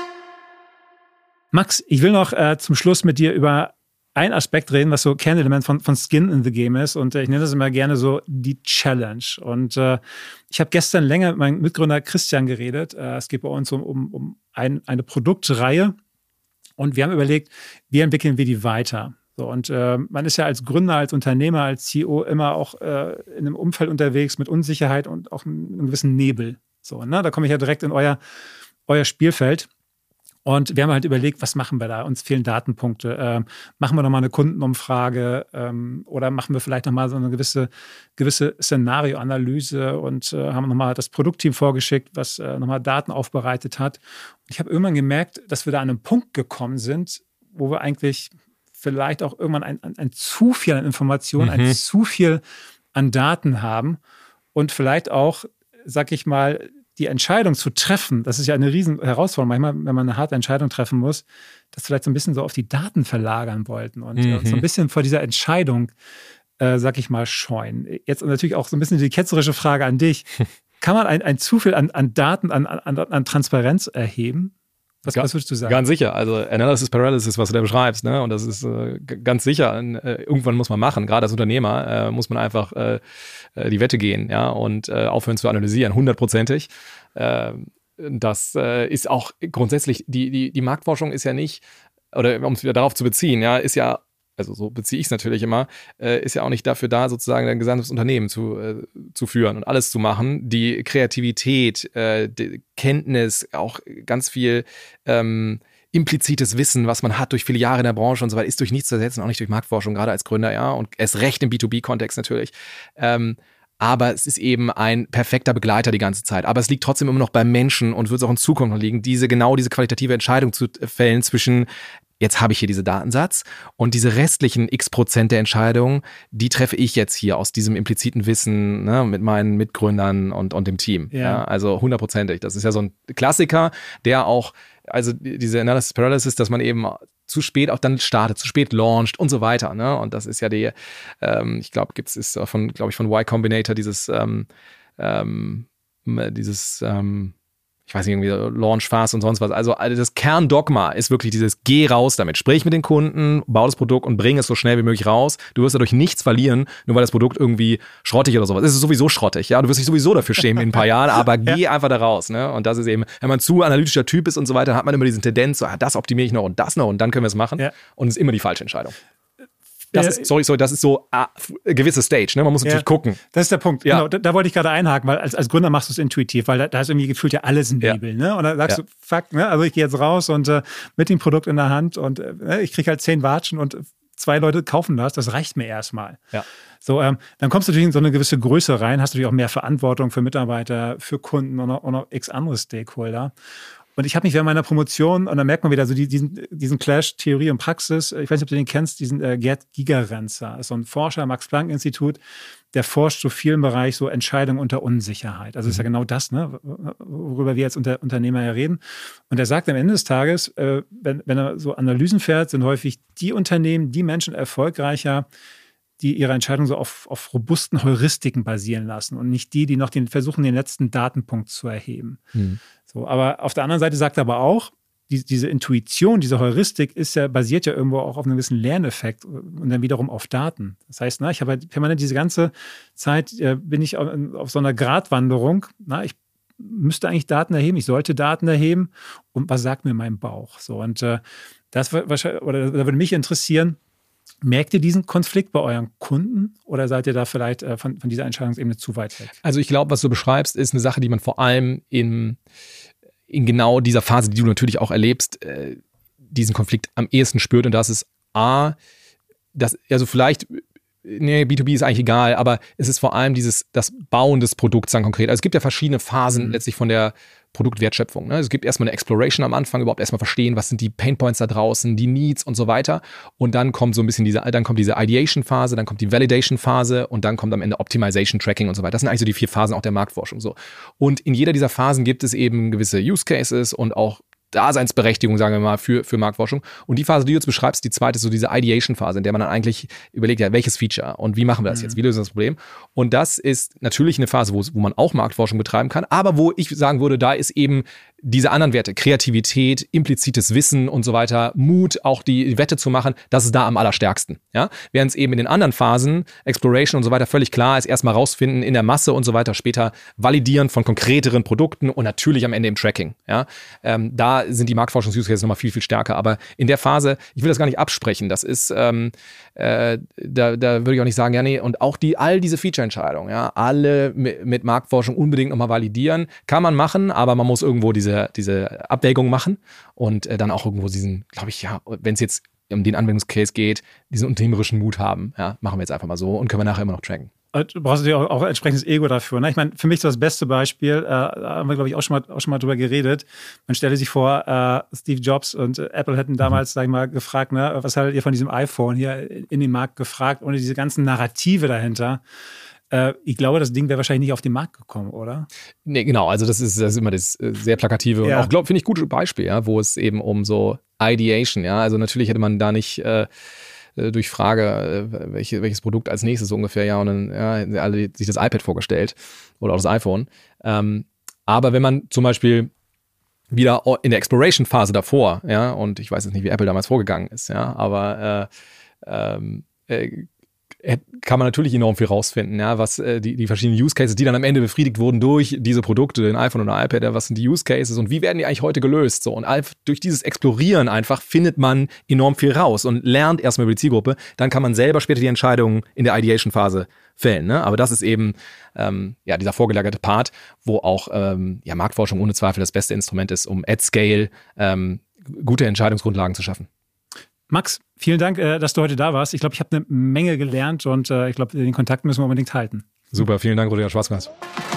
Max, ich will noch äh, zum Schluss mit dir über einen Aspekt reden, was so Kernelement von, von Skin in the Game ist. Und äh, ich nenne das immer gerne so die Challenge. Und äh, ich habe gestern länger mit meinem Mitgründer Christian geredet. Äh, es geht bei uns um, um, um ein, eine Produktreihe. Und wir haben überlegt, wie entwickeln wir die weiter? So, und äh, man ist ja als Gründer, als Unternehmer, als C E O immer auch äh, in einem Umfeld unterwegs mit Unsicherheit und auch einem gewissen Nebel. So, ne? Da komme ich ja direkt in euer, euer Spielfeld. Und wir haben halt überlegt, was machen wir da? Uns fehlen Datenpunkte. Ähm, machen wir nochmal eine Kundenumfrage ähm, oder machen wir vielleicht nochmal so eine gewisse, gewisse Szenarioanalyse und äh, haben nochmal das Produktteam vorgeschickt, was äh, nochmal Daten aufbereitet hat. Und ich habe irgendwann gemerkt, dass wir da an einen Punkt gekommen sind, wo wir eigentlich vielleicht auch irgendwann ein, ein, ein zu viel an Informationen, mhm. ein zu viel an Daten haben und vielleicht auch, sag ich mal, die Entscheidung zu treffen, das ist ja eine riesen Herausforderung, manchmal, wenn man eine harte Entscheidung treffen muss, das vielleicht so ein bisschen so auf die Daten verlagern wollten und mhm. so ein bisschen vor dieser Entscheidung, äh, sag ich mal, scheuen. Jetzt natürlich auch so ein bisschen die ketzerische Frage an dich. Kann man ein, ein zu viel an, an Daten, an, an, an Transparenz erheben? Was, was würdest du sagen? Ganz sicher. Also Analysis Paralysis, was du da beschreibst, ne? Und das ist äh, ganz sicher. Äh, irgendwann muss man machen. Gerade als Unternehmer äh, muss man einfach äh, die Wette gehen, ja, und äh, aufhören zu analysieren, hundertprozentig. Äh, das äh, ist auch grundsätzlich, die, die, die Marktforschung ist ja nicht, oder um es wieder darauf zu beziehen, ja, ist ja, also so beziehe ich es natürlich immer, äh, ist ja auch nicht dafür da, sozusagen ein gesamtes Unternehmen zu, äh, zu führen und alles zu machen. Die Kreativität, äh, die Kenntnis, auch ganz viel ähm, implizites Wissen, was man hat durch viele Jahre in der Branche und so weiter, ist durch nichts zu ersetzen, auch nicht durch Marktforschung, gerade als Gründer, ja, und erst recht im B zwei B-Kontext natürlich. Ähm, aber es ist eben ein perfekter Begleiter die ganze Zeit. Aber es liegt trotzdem immer noch beim Menschen und wird es auch in Zukunft noch liegen, diese genau diese qualitative Entscheidung zu fällen zwischen jetzt habe ich hier diesen Datensatz und diese restlichen x Prozent der Entscheidungen, die treffe ich jetzt hier aus diesem impliziten Wissen, ne, mit meinen Mitgründern und, und dem Team. Ja. Ja, also hundertprozentig. Das ist ja so ein Klassiker, der auch, also diese Analysis Paralysis, dass man eben zu spät auch dann startet, zu spät launcht und so weiter. Ne? Und das ist ja die, ähm, ich glaube, gibt es ist von, glaube ich, von Y Combinator dieses, ähm, ähm, dieses, ähm, ich weiß nicht, irgendwie Launch Fast und sonst was. Also das Kerndogma ist wirklich dieses, geh raus damit, sprich mit den Kunden, bau das Produkt und bring es so schnell wie möglich raus. Du wirst dadurch nichts verlieren, nur weil das Produkt irgendwie schrottig oder sowas. Es ist sowieso schrottig, ja. Du wirst dich sowieso dafür schämen in ein paar Jahren, aber geh ja. einfach da raus, ne? Und das ist eben, wenn man zu analytischer Typ ist und so weiter, dann hat man immer diese Tendenz, so, ah, das optimiere ich noch und das noch und dann können wir es machen. Ja. Und es ist immer die falsche Entscheidung. Das ist, sorry, sorry, das ist so ah, eine gewisse Stage, ne? Man muss natürlich ja, gucken. Das ist der Punkt. Ja. Genau, da, da wollte ich gerade einhaken, weil als, als Gründer machst du es intuitiv, weil da, da ist irgendwie gefühlt ja alles ein Nebel, ja. ne? Und dann sagst ja. du, fuck, ne? Also ich gehe jetzt raus und äh, mit dem Produkt in der Hand und äh, ich kriege halt zehn Watschen und zwei Leute kaufen das, das reicht mir erstmal. Ja. So, ähm, dann kommst du natürlich in so eine gewisse Größe rein, hast natürlich auch mehr Verantwortung für Mitarbeiter, für Kunden und noch, und noch x andere Stakeholder. Und ich habe mich während meiner Promotion, und dann merkt man wieder so die, diesen, diesen Clash Theorie und Praxis, ich weiß nicht, ob du den kennst, diesen äh, Gerd Gigerenzer, ist so ein Forscher, Max-Planck-Institut, der forscht so viel im Bereich so Entscheidungen unter Unsicherheit. Also mhm. ist ja genau das, ne, worüber wir als Unter- Unternehmer ja reden. Und er sagt am Ende des Tages, äh, wenn, wenn er so Analysen fährt, sind häufig die Unternehmen, die Menschen erfolgreicher, die ihre Entscheidungen so auf, auf robusten Heuristiken basieren lassen und nicht die, die noch den, versuchen, den letzten Datenpunkt zu erheben. Mhm. So, aber auf der anderen Seite sagt er aber auch, die, diese Intuition, diese Heuristik ist ja, basiert ja irgendwo auch auf einem gewissen Lerneffekt und dann wiederum auf Daten. Das heißt, na, ich habe halt permanent diese ganze Zeit, äh, bin ich auf, auf so einer Gratwanderung, na, ich müsste eigentlich Daten erheben, ich sollte Daten erheben und was sagt mir mein Bauch? So, und äh, das wahrscheinlich, oder da würde mich interessieren, merkt ihr diesen Konflikt bei euren Kunden oder seid ihr da vielleicht äh, von, von dieser Entscheidungsebene zu weit weg? Also ich glaube, was du beschreibst, ist eine Sache, die man vor allem in, in genau dieser Phase, die du natürlich auch erlebst, äh, diesen Konflikt am ehesten spürt. Und das ist A, das, also vielleicht, nee, B zwei B ist eigentlich egal, aber es ist vor allem dieses, das Bauen des Produkts dann konkret. Also es gibt ja verschiedene Phasen mhm. letztlich von der Produktwertschöpfung. Ne? Es gibt erstmal eine Exploration am Anfang, überhaupt erstmal verstehen, was sind die Painpoints da draußen, die Needs und so weiter. Und dann kommt so ein bisschen diese, dann kommt diese Ideation-Phase, dann kommt die Validation-Phase und dann kommt am Ende Optimization, Tracking und so weiter. Das sind eigentlich so die vier Phasen auch der Marktforschung. So. Und in jeder dieser Phasen gibt es eben gewisse Use Cases und auch Daseinsberechtigung, sagen wir mal, für, für Marktforschung. Und die Phase, die du jetzt beschreibst, die zweite ist so diese Ideation-Phase, in der man dann eigentlich überlegt, ja, welches Feature und wie machen wir das mhm. jetzt, wie lösen wir das Problem? Und das ist natürlich eine Phase, wo, wo man auch Marktforschung betreiben kann, aber wo ich sagen würde, da ist eben diese anderen Werte, Kreativität, implizites Wissen und so weiter, Mut, auch die Wette zu machen, das ist da am allerstärksten. Ja? Während es eben in den anderen Phasen, Exploration und so weiter, völlig klar ist, erstmal rausfinden in der Masse und so weiter, später validieren von konkreteren Produkten und natürlich am Ende im Tracking. Ja? Ähm, da sind die Marktforschungs-Use-Cases nochmal viel, viel stärker. Aber in der Phase, ich will das gar nicht absprechen, das ist, ähm, äh, da, da würde ich auch nicht sagen, ja, nee, und auch die, all diese Feature-Entscheidungen, ja, alle mit, mit Marktforschung unbedingt nochmal validieren, kann man machen, aber man muss irgendwo diese diese Abwägung machen und äh, dann auch irgendwo diesen, glaube ich, ja, wenn es jetzt um den Anwendungscase geht, diesen unternehmerischen Mut haben. Ja, machen wir jetzt einfach mal so und können wir nachher immer noch tracken. Du brauchst natürlich auch, auch entsprechendes Ego dafür. Ne? Ich meine, für mich so das beste Beispiel, äh, da haben wir, glaube ich, auch schon, mal, auch schon mal drüber geredet. Man stelle sich vor, äh, Steve Jobs und äh, Apple hätten damals, mhm. sag ich mal, gefragt, ne, was haltet ihr von diesem iPhone hier in den Markt gefragt, ohne diese ganzen Narrative dahinter. Ich glaube, das Ding wäre wahrscheinlich nicht auf den Markt gekommen, oder? Nee, genau. Also das ist, das ist immer das sehr plakative ja. und auch, glaube finde ich, gutes Beispiel, ja, wo es eben um so Ideation, ja, also natürlich hätte man da nicht äh, durch Frage, äh, welche, welches Produkt als nächstes so ungefähr, ja, und dann ja, alle sich das iPad vorgestellt oder auch das iPhone. Ähm, aber wenn man zum Beispiel wieder in der Exploration-Phase davor, ja, und ich weiß jetzt nicht, wie Apple damals vorgegangen ist, ja, aber äh, äh, kann man natürlich enorm viel rausfinden, ja, was äh, die, die verschiedenen Use Cases, die dann am Ende befriedigt wurden durch diese Produkte, den iPhone oder iPad, ja, was sind die Use Cases und wie werden die eigentlich heute gelöst? So, und durch dieses Explorieren einfach findet man enorm viel raus und lernt erstmal über die Zielgruppe, dann kann man selber später die Entscheidungen in der Ideation-Phase fällen, ne? Aber das ist eben ähm, ja dieser vorgelagerte Part, wo auch ähm, ja, Marktforschung ohne Zweifel das beste Instrument ist, um at scale ähm, gute Entscheidungsgrundlagen zu schaffen. Max, vielen Dank, dass du heute da warst. Ich glaube, ich habe eine Menge gelernt und ich glaube, den Kontakt müssen wir unbedingt halten. Super, vielen Dank, Rudi, hat Spaß gemacht.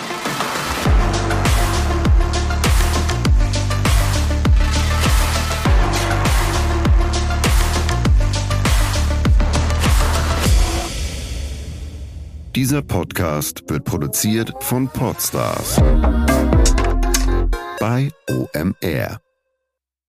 Dieser Podcast wird produziert von Podstars bei O M R.